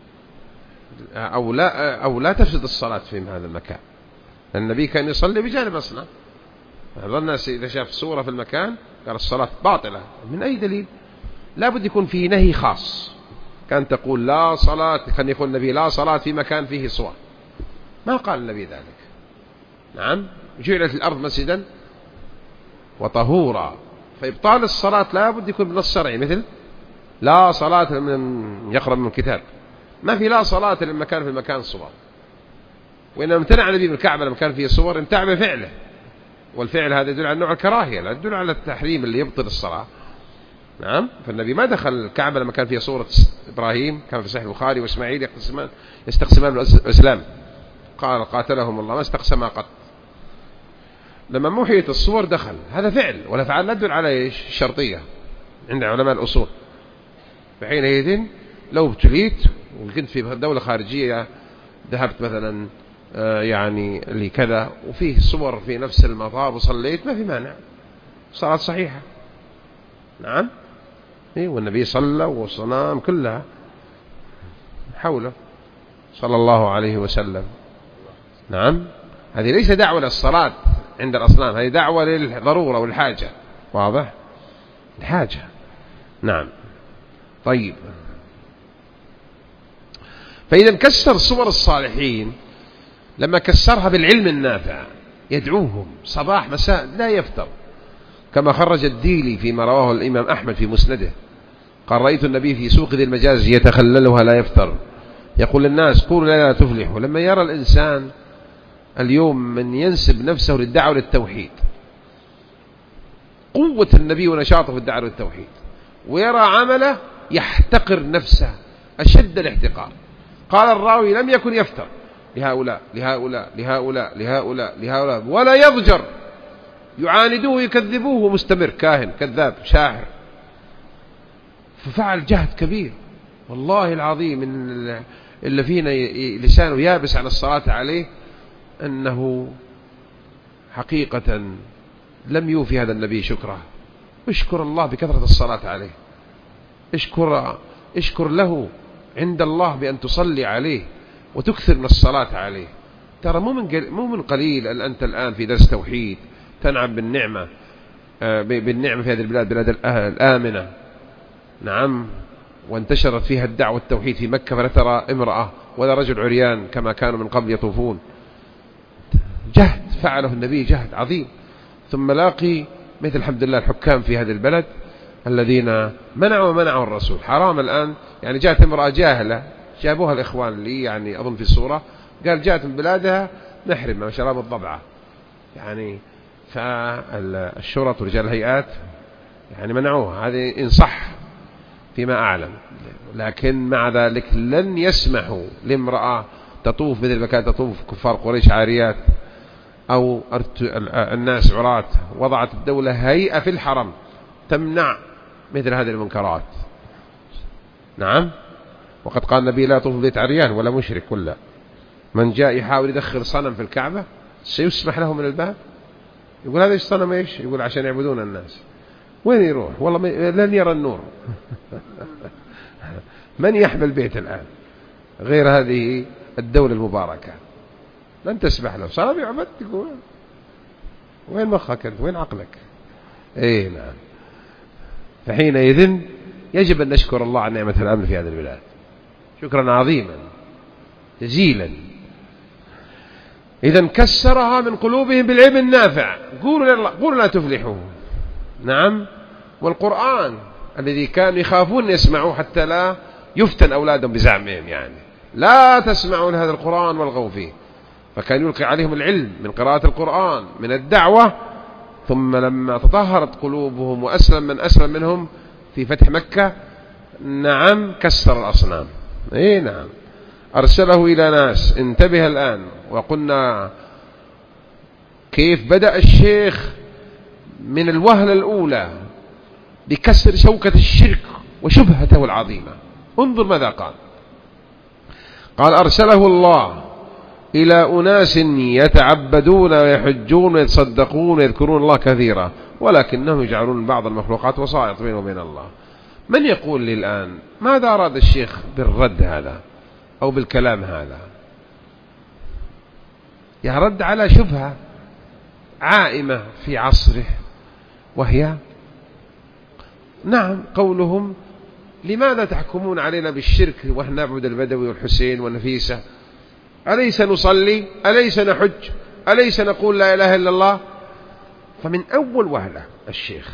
أو لا تفسد الصلاة في هذا المكان. النبي كان يصلي بجانب أصنام، بعض الناس إذا شاف صورة في المكان قال الصلاة باطلة. من أي دليل؟ لا بد يكون فيه نهي خاص. كان تقول لا صلاة، كان يقول النبي لا صلاة في مكان فيه صور، ما قال النبي ذلك. نعم جعلت الأرض مسجدا وطهورا، فإبطال الصلاة لا بد يكون بالنص شرعي، مثل لا صلاة من يقرب من الكتاب، ما في لا صلاة لما كان في المكان صور. وإنما امتنع النبي من الكعبة لما كان فيه صور امتنع بفعله، والفعل هذا يدل على نوع الكراهية لا يدل على التحريم اللي يبطل الصلاة. نعم فالنبي ما دخل الكعبة لما كان فيها صورة إبراهيم كان في صحيح البخاري وإسماعيل يستقسمان الأزلام، قال قاتلهم الله ما استقسما قط. لما موحيت الصور دخل، هذا فعل والأفعال لا تدل على إيش الشرطية عند علماء الأصول. فحينئذ لو ابتليت وكنت في دولة خارجية ذهبت مثلا يعني لكذا وفيه صور في نفس المطار وصليت ما في مانع، صلاة صحيحة. نعم والنبي صلى والصنام كلها حوله صلى الله عليه وسلم. نعم هذه ليس دعوة للصلاة عند الأصنام، هذه دعوة للضرورة والحاجة، واضح الحاجة. نعم طيب فإذا كسر صور الصالحين لما كسرها بالعلم النافع يدعوهم صباح مساء لا يفتر، كما خرج الديلي فيما رواه الإمام أحمد في مسنده قال رأيت النبي في سوق ذي المجاز يتخللها لا يفتر يقول للناس قولوا لا تفلحوا. لما يرى الإنسان اليوم من ينسب نفسه للدعوة للتوحيد قوة النبي ونشاطه في الدعوة للتوحيد ويرى عمله يحتقر نفسه أشد الاحتقار. قال الراوي لم يكن يفتر لهؤلاء ولا يضجر، يعاندوه يكذبوه مستمر كاهن كذاب شاعر. ففعل جهد كبير والله العظيم اللي فينا لسانه يابس عن الصلاة عليه أنه حقيقة لم يوفي هذا النبي شكره. اشكر الله بكثرة الصلاة عليه، اشكر له عند الله بأن تصلي عليه وتكثر من الصلاة عليه. ترى مو من قليل أن أنت الآن في درس توحيد تنعم بالنعمة في هذه البلاد، بلاد الآمنة. نعم وانتشرت فيها الدعوة التوحيد في مكة، فلا ترى امرأة ولا رجل عريان كما كانوا من قبل يطوفون. جهد فعله النبي جهد عظيم. ثم لاقي مثل الحمد لله الحكام في هذه البلد الذين منعوا الرسول. حرام الآن يعني جاءت امرأة جاهلة جابوها الإخوان اللي يعني أظن في الصورة، قال جاءت من بلادها محرمة شراب الضبعة يعني، فالشرط ورجال الهيئات يعني منعوها. هذه إن صح فيما أعلم، لكن مع ذلك لن يسمحوا لامرأة تطوف مثل ما كانت تطوف كفار قريش عاريات أو الناس عراة. وضعت الدولة هيئة في الحرم تمنع مثل هذه المنكرات. نعم وقد قال النبي لا يطوف بيت عريان ولا مشرك ولا من جاء يحاول يدخل صنم في الكعبة سيسمح له من الباب. يقول هذا الصنم إيش؟ يقول عشان يعبدون الناس. وين يروح؟ والله لن يرى النور. من يحمل بيت الآن غير هذه الدولة المباركة؟ لن تسمح له. صنم يعبد؟ يقول وين مخك أنت؟ وين عقلك؟ إيه نعم. فحينئذ يجب أن نشكر الله على نعمة الأمن في هذه البلاد شكرا عظيما جزيلا. إذا كسرها من قلوبهم بالعلم النافع. قولوا لا تفلحوا. نعم. والقرآن الذي كانوا يخافون يسمعوه حتى لا يفتن أولادهم بزعمهم، يعني لا تسمعوا لهذا القرآن والغوا فيه. فكان يلقي عليهم العلم من قراءة القرآن من الدعوة. ثم لما تطهرت قلوبهم وأسلم من أسلم منهم في فتح مكة، نعم، كسر الأصنام. إيه نعم. أرسله إلى ناس. انتبه الآن. وقلنا كيف بدأ الشيخ من الوهلة الأولى بكسر شوكة الشرك وشبهته العظيمة. انظر ماذا قال. قال أرسله الله إلى أناس يتعبدون ويحجون ويتصدقون ويذكرون الله كثيرا ولكنهم يجعلون بعض المخلوقات وسائط بينه وبين الله. من يقول لي الآن ماذا أراد الشيخ بالرد هذا أو بالكلام هذا؟ يرد على شبهة عائمة في عصره، وهي نعم قولهم لماذا تحكمون علينا بالشرك ونحن نعبد البدوي والحسين والنفيسة؟ أليس نصلي؟ أليس نحج؟ أليس نقول لا إله إلا الله؟ فمن أول وهلة الشيخ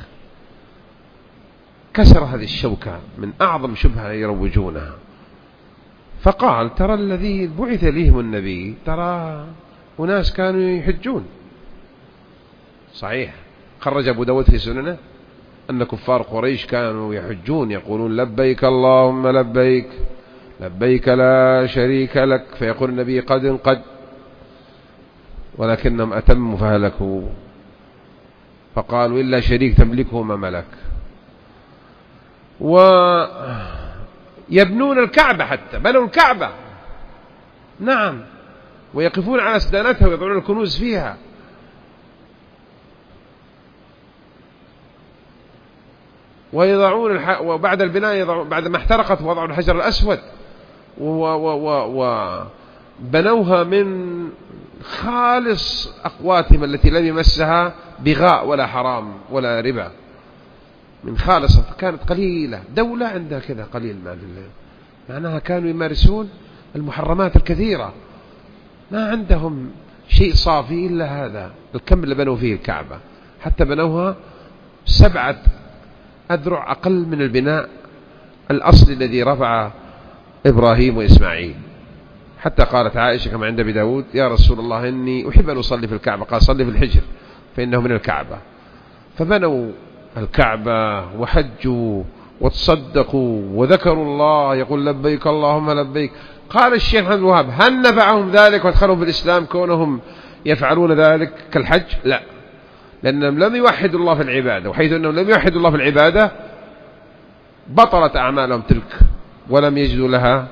كسر هذه الشوكة من أعظم شبهة يروجونها. فقال ترى الذي بعث لهم النبي ترى أناس كانوا يحجون. صحيح. خرج أبو داود في سننه أن كفار قريش كانوا يحجون يقولون لبيك اللهم لبيك لبيك لا شريك لك، فيقول النبي قد ولكنهم أتموا فهلكوا. فقالوا إلا شريك تملكه ما ملك. ويبنون الكعبة، حتى بنوا الكعبة. نعم. ويقفون على أسدانتها ويضعون الكنوز فيها. ويضعون وبعد البناء بعد ما احترقت وضعوا الحجر الأسود وبنوها من خالص أقواتهم التي لم يمسها بغاء ولا حرام ولا ربا، من خالصة. كانت قليلة، دولة عندها كذا قليل مال الله، معناها كانوا يمارسون المحرمات الكثيرة، ما عندهم شيء صافي إلا هذا الكم اللي بنوا فيه الكعبة. حتى بنوها 7 أذرع أقل من البناء الأصل الذي رفع إبراهيم وإسماعيل. حتى قالت عائشة كما عند أبي داود يا رسول الله إني أحب أن أصلي في الكعبة، قال صلي في الحجر فإنه من الكعبة. فبنوا الكعبة وحجوا وتصدقوا وذكروا الله يقول لبيك اللهم لبيك. قال الشيخ محمد الوهاب هل نفعهم ذلك وادخلوا في الإسلام كونهم يفعلون ذلك كالحج؟ لا، لأنهم لم يوحدوا الله في العبادة، وحيث أنهم لم يوحدوا الله في العبادة بطلت أعمالهم تلك ولم يجدوا لها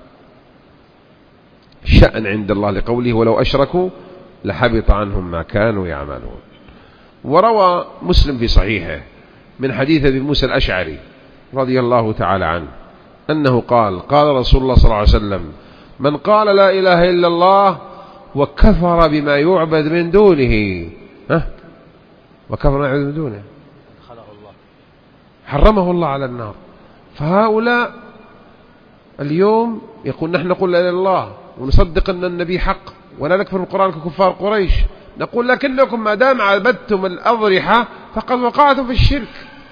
شأن عند الله، لقوله ولو أشركوا لحبط عنهم ما كانوا يعملون. وروى مسلم في صحيحه من حديث أبي موسى الأشعري رضي الله تعالى عنه أنه قال قال رسول الله صلى الله عليه وسلم من قال لا إله إلا الله وكفر بما يعبد من دونه وكفر بما يعبد من دونه حرمه الله على النار. فهؤلاء اليوم يقول نحن نقول لا إله إلا الله ونصدق أن النبي حق ولا نكفر بالقرآن ككفار قريش، نقول لكنكم ما دام عبدتم الأضرحة فقد وقعتم في الشرك،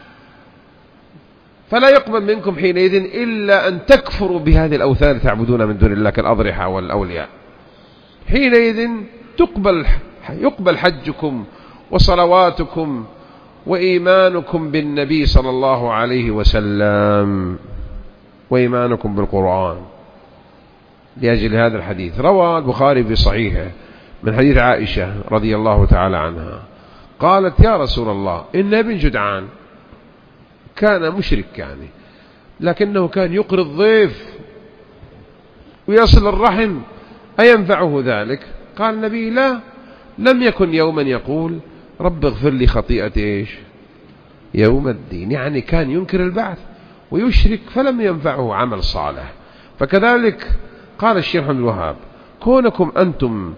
فلا يقبل منكم حينئذ إلا أن تكفروا بهذه الأوثان تعبدون من دون الله كالأضرحة والأولياء. حينئذ يقبل حجكم وصلواتكم وإيمانكم بالنبي صلى الله عليه وسلم وإيمانكم بالقرآن. لأجل هذا الحديث روى البخاري في صحيحه من حديث عائشة رضي الله تعالى عنها قالت يا رسول الله إن ابن جدعان كان مشرك يعني، لكنه كان يقري الضيف ويصل الرحم، أينفعه ذلك؟ قال النبي لا، لم يكن يوما يقول رب اغفر لي خطيئتي إيش يوم الدين، يعني كان ينكر البعث ويشرك فلم ينفعه عمل صالح. فكذلك قال الشيخ محمد الوهاب كونكم أنتم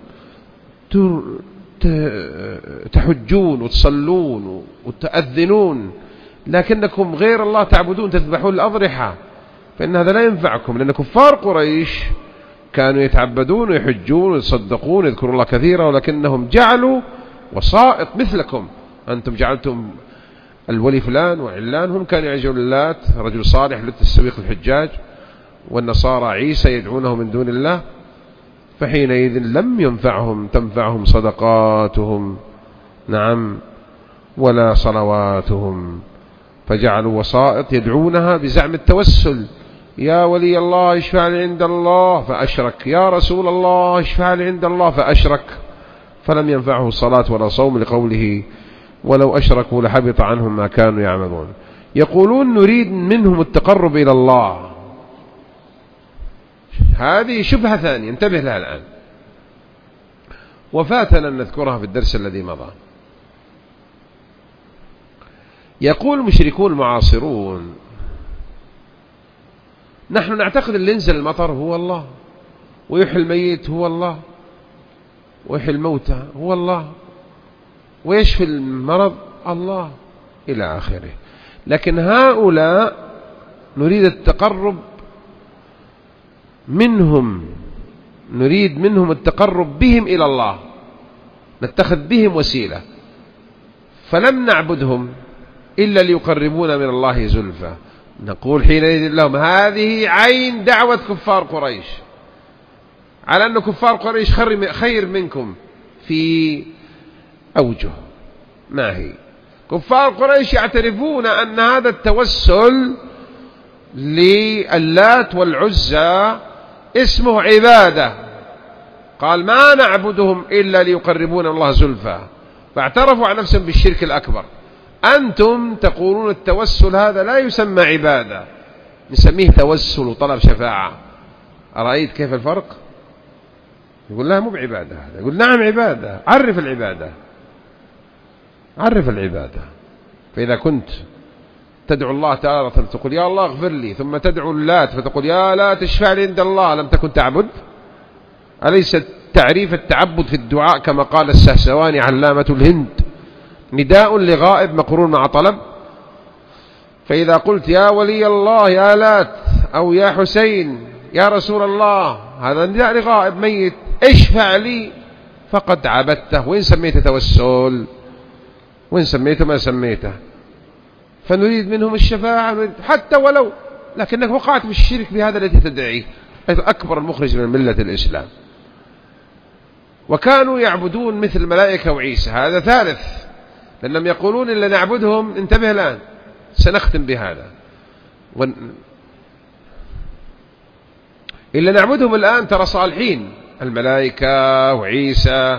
تحجون وتصلون وتأذنون لكنكم غير الله تعبدون تذبحون الأضرحة، فإن هذا لا ينفعكم، لأن كفار قريش كانوا يتعبدون ويحجون ويصدقون ويذكرون الله كثيرا، ولكنهم جعلوا وسائط مثلكم. أنتم جعلتم الولي فلان وعلان، هم كانوا يعجون اللات رجل صالح للتسويق الحجاج، والنصارى عيسى يدعونه من دون الله، فحينئذ لم تنفعهم صدقاتهم نعم ولا صلواتهم، فجعلوا وسائط يدعونها بزعم التوسل، يا ولي الله اشفع لي عند الله فأشرك، يا رسول الله اشفع لي عند الله فأشرك، فلم ينفعه الصلاة ولا صوم، لقوله ولو أشركوا لحبط عنهم ما كانوا يعملون. يقولون نريد منهم التقرب إلى الله، هذه شبهة ثانية انتبه لها الآن، وفاتنا أن نذكرها في الدرس الذي مضى. يقول المشركون المعاصرون نحن نعتقد اللي ينزل المطر هو الله، ويحيي الميت هو الله، ويحيي الموتى هو الله، ويشفي المرض الله إلى آخره. لكن هؤلاء نريد التقرب منهم، نريد منهم التقرب بهم إلى الله، نتخذ بهم وسيلة، فلم نعبدهم إلا ليقربونا من الله زلفى. نقول حينئذ لهم هذه عين دعوة كفار قريش، على أن كفار قريش خير منكم في أوجه. ما هي؟ كفار قريش يعترفون أن هذا التوسل للات والعزى اسمه عبادة، قال ما نعبدهم إلا ليقربون الله زلفى، فاعترفوا عن نفسهم بالشرك الأكبر. أنتم تقولون التوسل هذا لا يسمى عبادة، نسميه توسل وطلب شفاعة. أرأيت كيف الفرق؟ يقول لا مو بعبادة هذا، يقول نعم عبادة، عرف العبادة، عرف العبادة. فإذا كنت تدعو الله تعالى فتقول يا الله اغفر لي، ثم تدعو اللات فتقول يا لا تشفع لي عند الله، لم تكن تعبد؟ أليس تعريف التعبد في الدعاء كما قال السهسواني علامة الهند نداء لغائب مقرون مع طلب؟ فإذا قلت يا ولي الله يا لات أو يا حسين يا رسول الله، هذا نداء لغائب ميت، اشفع لي، فقد عبدته. وين سميته توسل؟ وين سميته؟ ما سميته. فنريد منهم الشفاعة حتى ولو، لكنك وقعت بالشرك بهذا الذي تدعيه، أكبر المخرج من ملة الإسلام. وكانوا يعبدون مثل الملائكة وعيسى، هذا ثالث، لأنهم يقولون إلا نعبدهم. انتبه الآن سنختم بهذا. إلا نعبدهم الآن ترى صالحين، الملائكة وعيسى،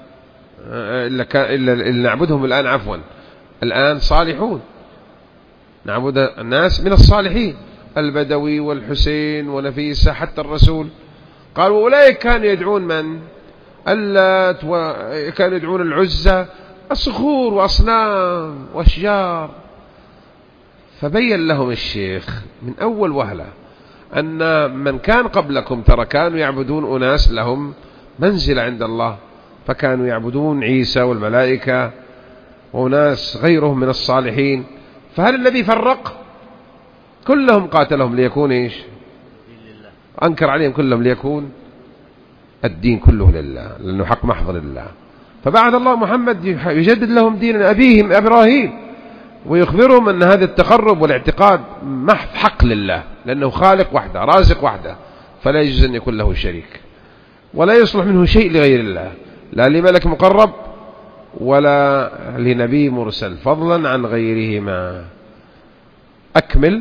إلا نعبدهم الآن عفوا الآن صالحون، نعبد الناس من الصالحين، البدوي والحسين ونفيسة حتى الرسول. قالوا أولئك كانوا يدعون من؟ اللات، وكانوا يدعون العزى، الصخور وأصنام وأشجار. فبين لهم الشيخ من أول وهلة أن من كان قبلكم ترى كانوا يعبدون أناس لهم منزل عند الله، فكانوا يعبدون عيسى والملائكة وناس غيرهم من الصالحين. فهل الذي فرق؟ كلهم قاتلهم ليكون إيش؟ أنكر عليهم كلهم ليكون الدين كله لله، لأنه حق محض لله. فبعد الله محمد يجدد لهم دين أبيهم إبراهيم، ويخبرهم أن هذا التقرب والاعتقاد محض حق لله، لأنه خالق وحده رازق وحده، فلا يجوز أن يكون له شريك، ولا يصلح منه شيء لغير الله، لا لملك مقرب ولا لنبي مرسل، فضلا عن غيرهما. أكمل.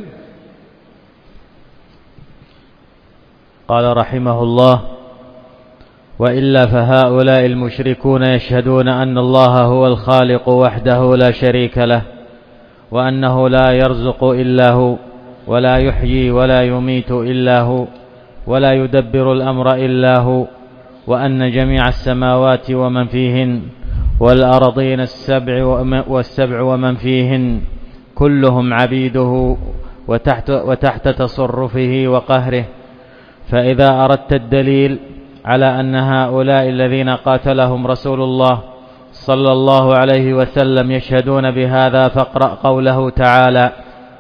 قال رحمه الله: وإلا فهؤلاء المشركون يشهدون أن الله هو الخالق وحده لا شريك له، وأنه لا يرزق إلا هو، ولا يحيي ولا يميت إلا هو، ولا يدبر الأمر إلا هو، وأن جميع السماوات ومن فيهن والأرضين والسبع ومن فيهن كلهم عبيده وتحت تصرفه وقهره. فإذا أردت الدليل على أن هؤلاء الذين قاتلهم رسول الله صلى الله عليه وسلم يشهدون بهذا فاقرأ قوله تعالى: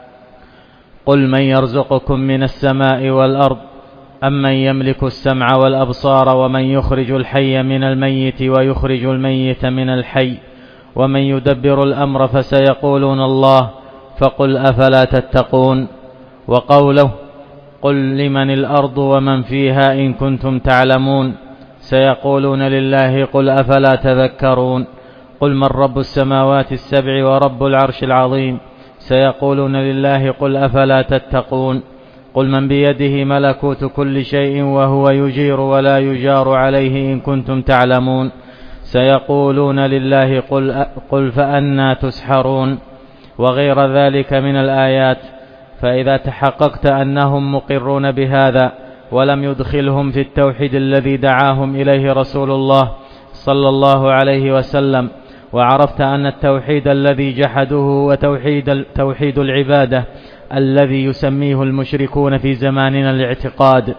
قل من يرزقكم من السماء والأرض أمن يملك السمع والأبصار ومن يخرج الحي من الميت ويخرج الميت من الحي ومن يدبر الأمر فسيقولون الله فقل أفلا تتقون. وقوله: قل لمن الأرض ومن فيها إن كنتم تعلمون سيقولون لله قل أفلا تذكرون. قل من رب السماوات السبع ورب العرش العظيم سيقولون لله قل أفلا تتقون. قل من بيده ملكوت كل شيء وهو يجير ولا يجار عليه إن كنتم تعلمون سيقولون لله قل فأنى تسحرون. وغير ذلك من الآيات. فإذا تحققت أنهم مقرون بهذا ولم يدخلهم في التوحيد الذي دعاهم إليه رسول الله صلى الله عليه وسلم، وعرفت أن التوحيد الذي جحدوه توحيد العبادة الذي يسميه المشركون في زماننا الاعتقاد،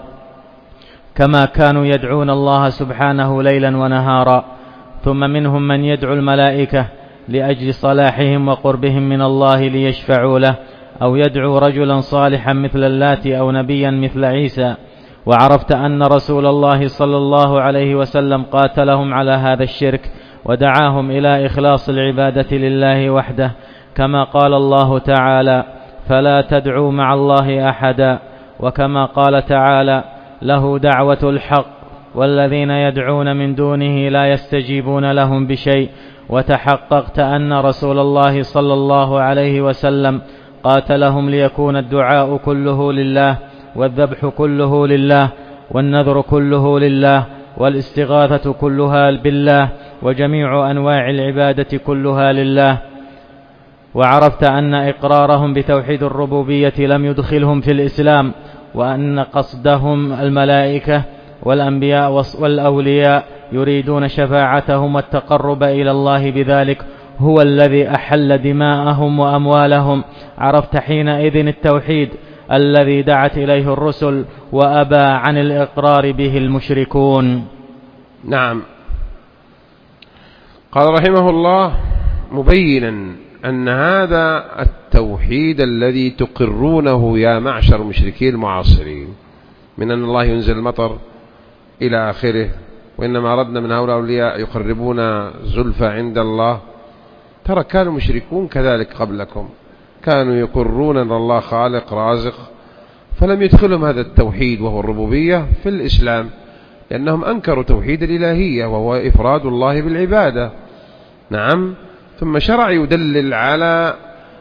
كما كانوا يدعون الله سبحانه ليلا ونهارا. ثم منهم من يدعو الملائكة لأجل صلاحهم وقربهم من الله ليشفعوا له، أو يدعو رجلا صالحا مثل اللات أو نبيا مثل عيسى. وعرفت أن رسول الله صلى الله عليه وسلم قاتلهم على هذا الشرك ودعاهم إلى إخلاص العبادة لله وحده، كما قال الله تعالى: فلا تدعوا مع الله أحدا. وكما قال تعالى: له دعوة الحق والذين يدعون من دونه لا يستجيبون لهم بشيء. وتحققت أن رسول الله صلى الله عليه وسلم قاتلهم ليكون الدعاء كله لله، والذبح كله لله، والنذر كله لله، والاستغاثة كلها بالله، وجميع أنواع العبادة كلها لله. وعرفت أن إقرارهم بتوحيد الربوبية لم يدخلهم في الإسلام، وأن قصدهم الملائكة والأنبياء والأولياء يريدون شفاعتهم والتقرب إلى الله بذلك هو الذي أحل دماءهم وأموالهم. عرفت حينئذ التوحيد الذي دعت إليه الرسل وأبى عن الإقرار به المشركون. نعم. قال رحمه الله مبينا أن هذا التوحيد الذي تقرونه يا معشر المشركين المعاصرين من أن الله ينزل المطر إلى آخره، وإنما أردنا من هؤلاء الأولياء يقربون زلفى عند الله. ترى كان المشركون كذلك قبلكم، كانوا يقرون أن الله خالق رازق، فلم يدخلهم هذا التوحيد وهو الربوبية في الإسلام، لأنهم أنكروا توحيد الإلهية وهو إفراد الله بالعبادة. نعم. ثم شرع يدلل على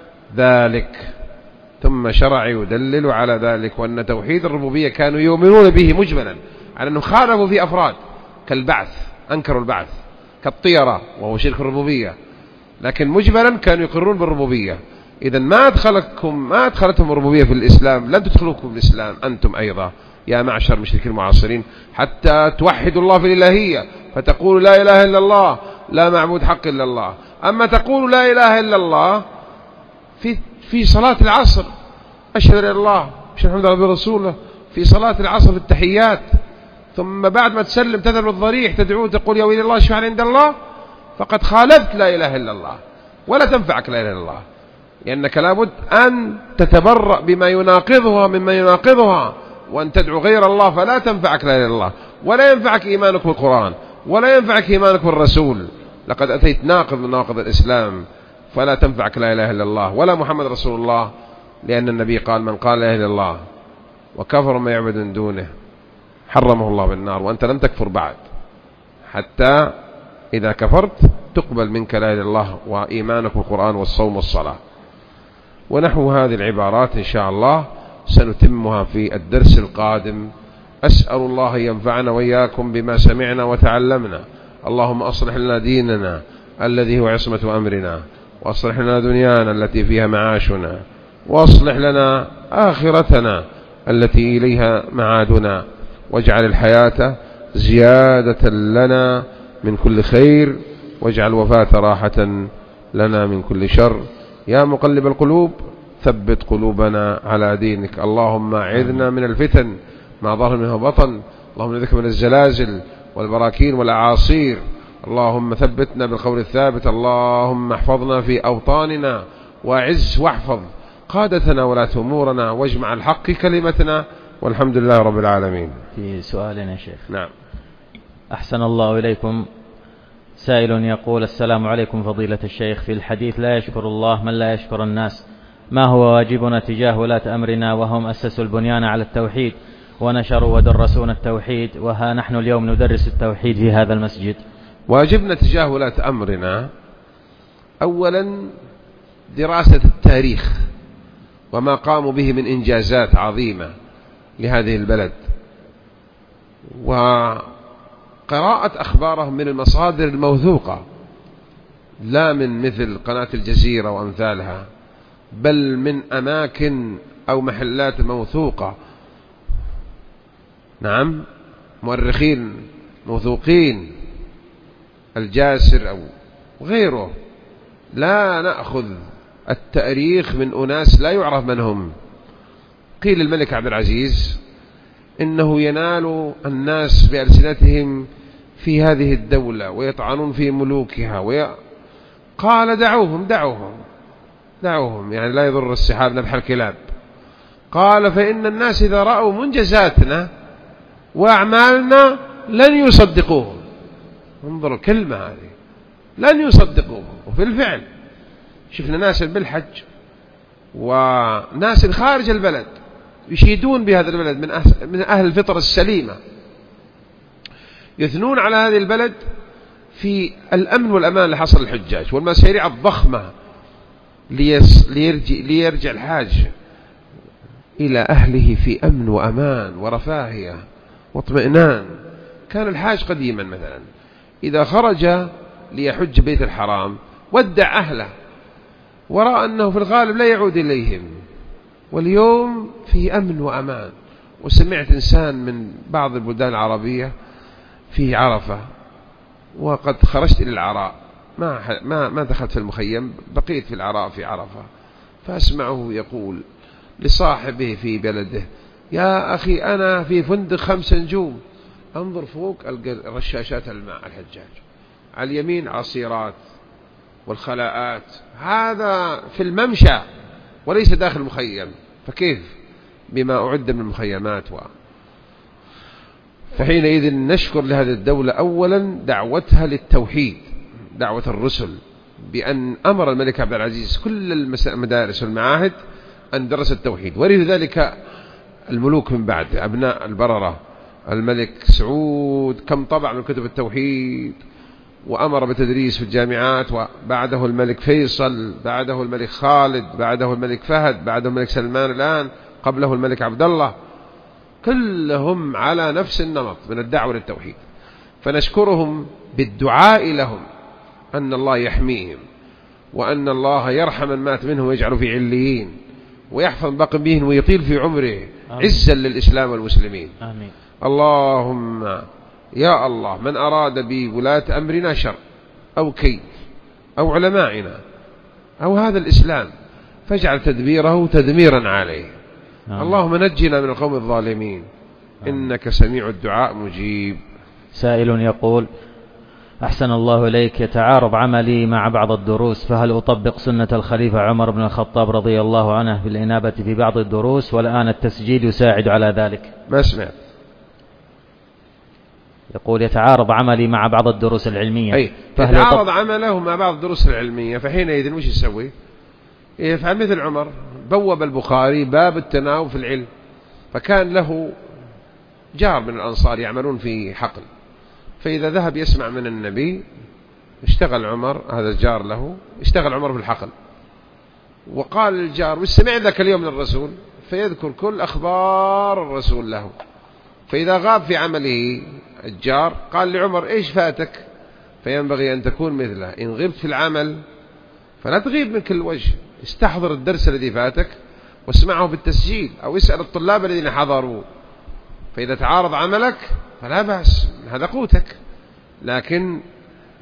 ذلك، وأن توحيد الربوبية كانوا يؤمنون به مجملا، على أنهم خالفوا في أفراد كالبعث، أنكروا البعث، كالطيرة وهو شرك الربوبية، لكن مجملا كانوا يقرون بالربوبية. إذن ما أدخلتهم الربوبية في الإسلام، لن تدخلوكم الإسلام أنتم أيضا يا معشر المشركين المعاصرين، حتى توحدوا الله في الإلهية، فتقولوا لا إله إلا الله لا معبود حق إلا الله. أما تقولوا لا إله إلا الله في صلاة العصر، أشهد أن لا إله إلا الله أشهد أن محمدا رسول الله، في صلاة العصر في التحيات، ثم بعد ما تسلم تذهب الضريح تدعو تقول يا ولي الله اشفع عند الله، فقد خالفت لا إله إلا الله، ولا تنفعك لا إله إلا الله، لأنك لابد أن تتبرأ بما يناقضها مما يناقضها، وأن تدعو غير الله فلا تنفعك لا إله إلا الله، ولا ينفعك إيمانك بالقرآن، ولا ينفعك إيمانك بالرسول. لقد أتيت ناقض من نواقض الإسلام، فلا تنفعك لا إله إلا الله ولا محمد رسول الله، لأن النبي قال من قال لا إله إلا الله وكفر ما يعبد من دونه حرمه الله بالنار. وأنت لم تكفر بعد، حتى إذا كفرت تقبل منك لا إله إلا الله وإيمانك بالقرآن والصوم والصلاة. ونحو هذه العبارات إن شاء الله سنتمها في الدرس القادم. أسأل الله ينفعنا وإياكم بما سمعنا وتعلمنا. اللهم أصلح لنا ديننا الذي هو عصمة أمرنا، وأصلح لنا دنيانا التي فيها معاشنا، وأصلح لنا آخرتنا التي إليها معادنا، واجعل الحياة زيادة لنا من كل خير، واجعل وفاة راحة لنا من كل شر. يا مقلب القلوب ثبت قلوبنا على دينك. اللهم أعذنا من الفتن ما ظهر منها بطن. اللهم نعوذ بك من الزلازل والبراكين والأعاصير. اللهم ثبتنا بالقول الثابت. اللهم احفظنا في أوطاننا وأعز واحفظ قادتنا ولاة أمورنا واجمع الحق كلمتنا، والحمد لله رب العالمين. في سؤال يا شيخ. نعم. أحسن الله إليكم. سائل يقول: السلام عليكم فضيلة الشيخ، في الحديث لا يشكر الله من لا يشكر الناس، ما هو واجبنا تجاه ولاة أمرنا وهم أسسوا البنيان على التوحيد ونشروا ودرسون التوحيد، وها نحن اليوم ندرس التوحيد في هذا المسجد؟ واجبنا تجاه ولاة أمرنا أولا دراسة التاريخ وما قاموا به من إنجازات عظيمة لهذه البلد، وقراءة أخبارهم من المصادر الموثوقة، لا من مثل قناة الجزيرة وأمثالها، بل من أماكن أو محلات موثوقة. نعم، مؤرخين موثوقين، الجاسر أو غيره. لا نأخذ التاريخ من أناس لا يعرف من هم. قيل الملك عبد العزيز إنه ينال الناس بألسنتهم في هذه الدولة ويطعنون في ملوكها قال دعوهم يعني لا يضر السحاب نبح الكلاب. قال فإن الناس إذا رأوا منجزاتنا وأعمالنا لن يصدقوهم. انظر الكلمة هذه، لن يصدقوهم. وفي الفعل شفنا ناس بالحج وناس خارج البلد يشيدون بهذا البلد من أهل الفطرة السليمة، يثنون على هذه البلد في الأمن والأمان اللي حصل الحجاج والمشاريع الضخمة ليرجع الحاج إلى أهله في أمن وأمان ورفاهية واطمئنان. كان الحاج قديما مثلا إذا خرج ليحج بيت الحرام ودع أهله ورأى أنه في الغالب لا يعود إليهم، واليوم في أمن وأمان. وسمعت إنسان من بعض البلدان العربية في عرفة، وقد خرجت إلى العراء، ما دخلت في المخيم، بقيت في العراء في عرفة، فأسمعه يقول لصاحبه في بلده: يا أخي أنا في فندق 5 نجوم، أنظر فوق ألقى رشاشات الماء الحجاج، على اليمين عصيرات والخلاءات، هذا في الممشى وليس داخل المخيم، فكيف بما أعد من المخيمات فحينئذ نشكر لهذه الدولة أولا دعوتها للتوحيد، دعوة الرسل، بأن أمر الملك عبد العزيز كل المدارس والمعاهد أن درس التوحيد. ورث ذلك الملوك من بعد، أبناء البررة، الملك سعود كم طبع من كتب التوحيد وأمر بتدريس في الجامعات، وبعده الملك فيصل، بعده الملك خالد، بعده الملك فهد، بعده الملك سلمان الآن، قبله الملك عبد الله، كلهم على نفس النمط من الدعوة للتوحيد. فنشكرهم بالدعاء لهم أن الله يحميهم، وأن الله يرحم من مات منهم ويجعل في عليين، ويحفظ باقي بهم ويطيل في عمره عزا للإسلام والمسلمين. آمين. اللهم يا الله من أراد بولاة أمرنا شر أو كيد أو علمائنا أو هذا الإسلام فاجعل تدبيره تدميرا عليه. اللهم نجنا من القوم الظالمين إنك سميع الدعاء مجيب. سائل يقول: أحسن الله إليك، يتعارض عملي مع بعض الدروس، فهل أطبق سنة الخليفة عمر بن الخطاب رضي الله عنه بالإنابة في بعض الدروس، والآن التسجيل يساعد على ذلك؟ ما سمعت. يقول: يتعارض عملي مع بعض الدروس العلمية. يتعارض عمله مع بعض الدروس العلمية، فحينئذ وش يسوي؟ يفعل مثل عمر، بوب البخاري باب التناوب في العلم، فكان له جار من الأنصار يعملون في حقل، فإذا ذهب يسمع من النبي اشتغل عمر، هذا الجار له اشتغل عمر في الحقل، وقال للجار: واستمع ذاك اليوم من الرسول، فيذكر كل أخبار الرسول له. فإذا غاب في عمله الجار قال لعمر: إيش فاتك؟ فينبغي أن تكون مثله، إن غبت في العمل فلا تغيب من كل وجه، استحضر الدرس الذي فاتك واسمعه بالتسجيل، أو اسأل الطلاب الذين حضروا. فإذا تعارض عملك فلا بأس، هذا قوتك، لكن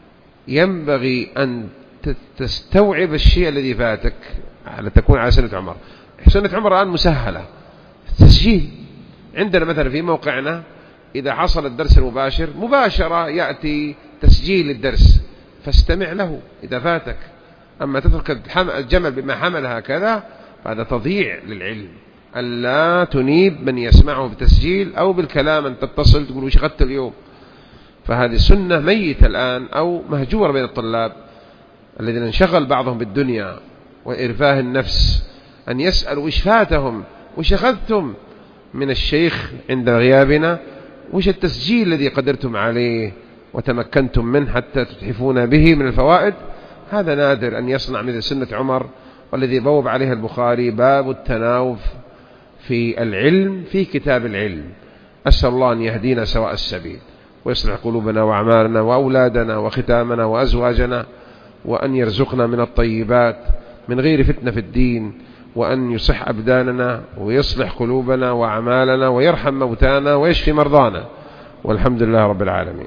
ينبغي أن تستوعب الشيء الذي فاتك على تكون على سنة عمر. سنة عمر الآن مسهلة، تسجيل عندنا مثلا في موقعنا إذا حصل الدرس المباشر مباشرة يأتي تسجيل الدرس فاستمع له إذا فاتك. أما تترك الجمل بما حمل هكذا فهذا تضييع للعلم. ألا تنيب من يسمعه بتسجيل أو بالكلام أن تتصل تقول وش أخذت اليوم. فهذه سنة ميتة الآن أو مهجورة بين الطلاب الذين انشغل بعضهم بالدنيا وإرفاه النفس، أن يسألوا وش فاتهم، وش أخذتم من الشيخ عند غيابنا، وش التسجيل الذي قدرتم عليه وتمكنتم منه حتى تتحفون به من الفوائد. هذا نادر أن يصنع مثل سنة عمر، والذي بوب عليها البخاري باب التناوب في العلم في كتاب العلم. أسأل الله أن يهدينا سواء السبيل ويصلح قلوبنا وأعمالنا وأولادنا وختامنا وأزواجنا، وأن يرزقنا من الطيبات من غير فتنة في الدين، وأن يصح أبداننا ويصلح قلوبنا وأعمالنا ويرحم موتانا ويشفي مرضانا، والحمد لله رب العالمين.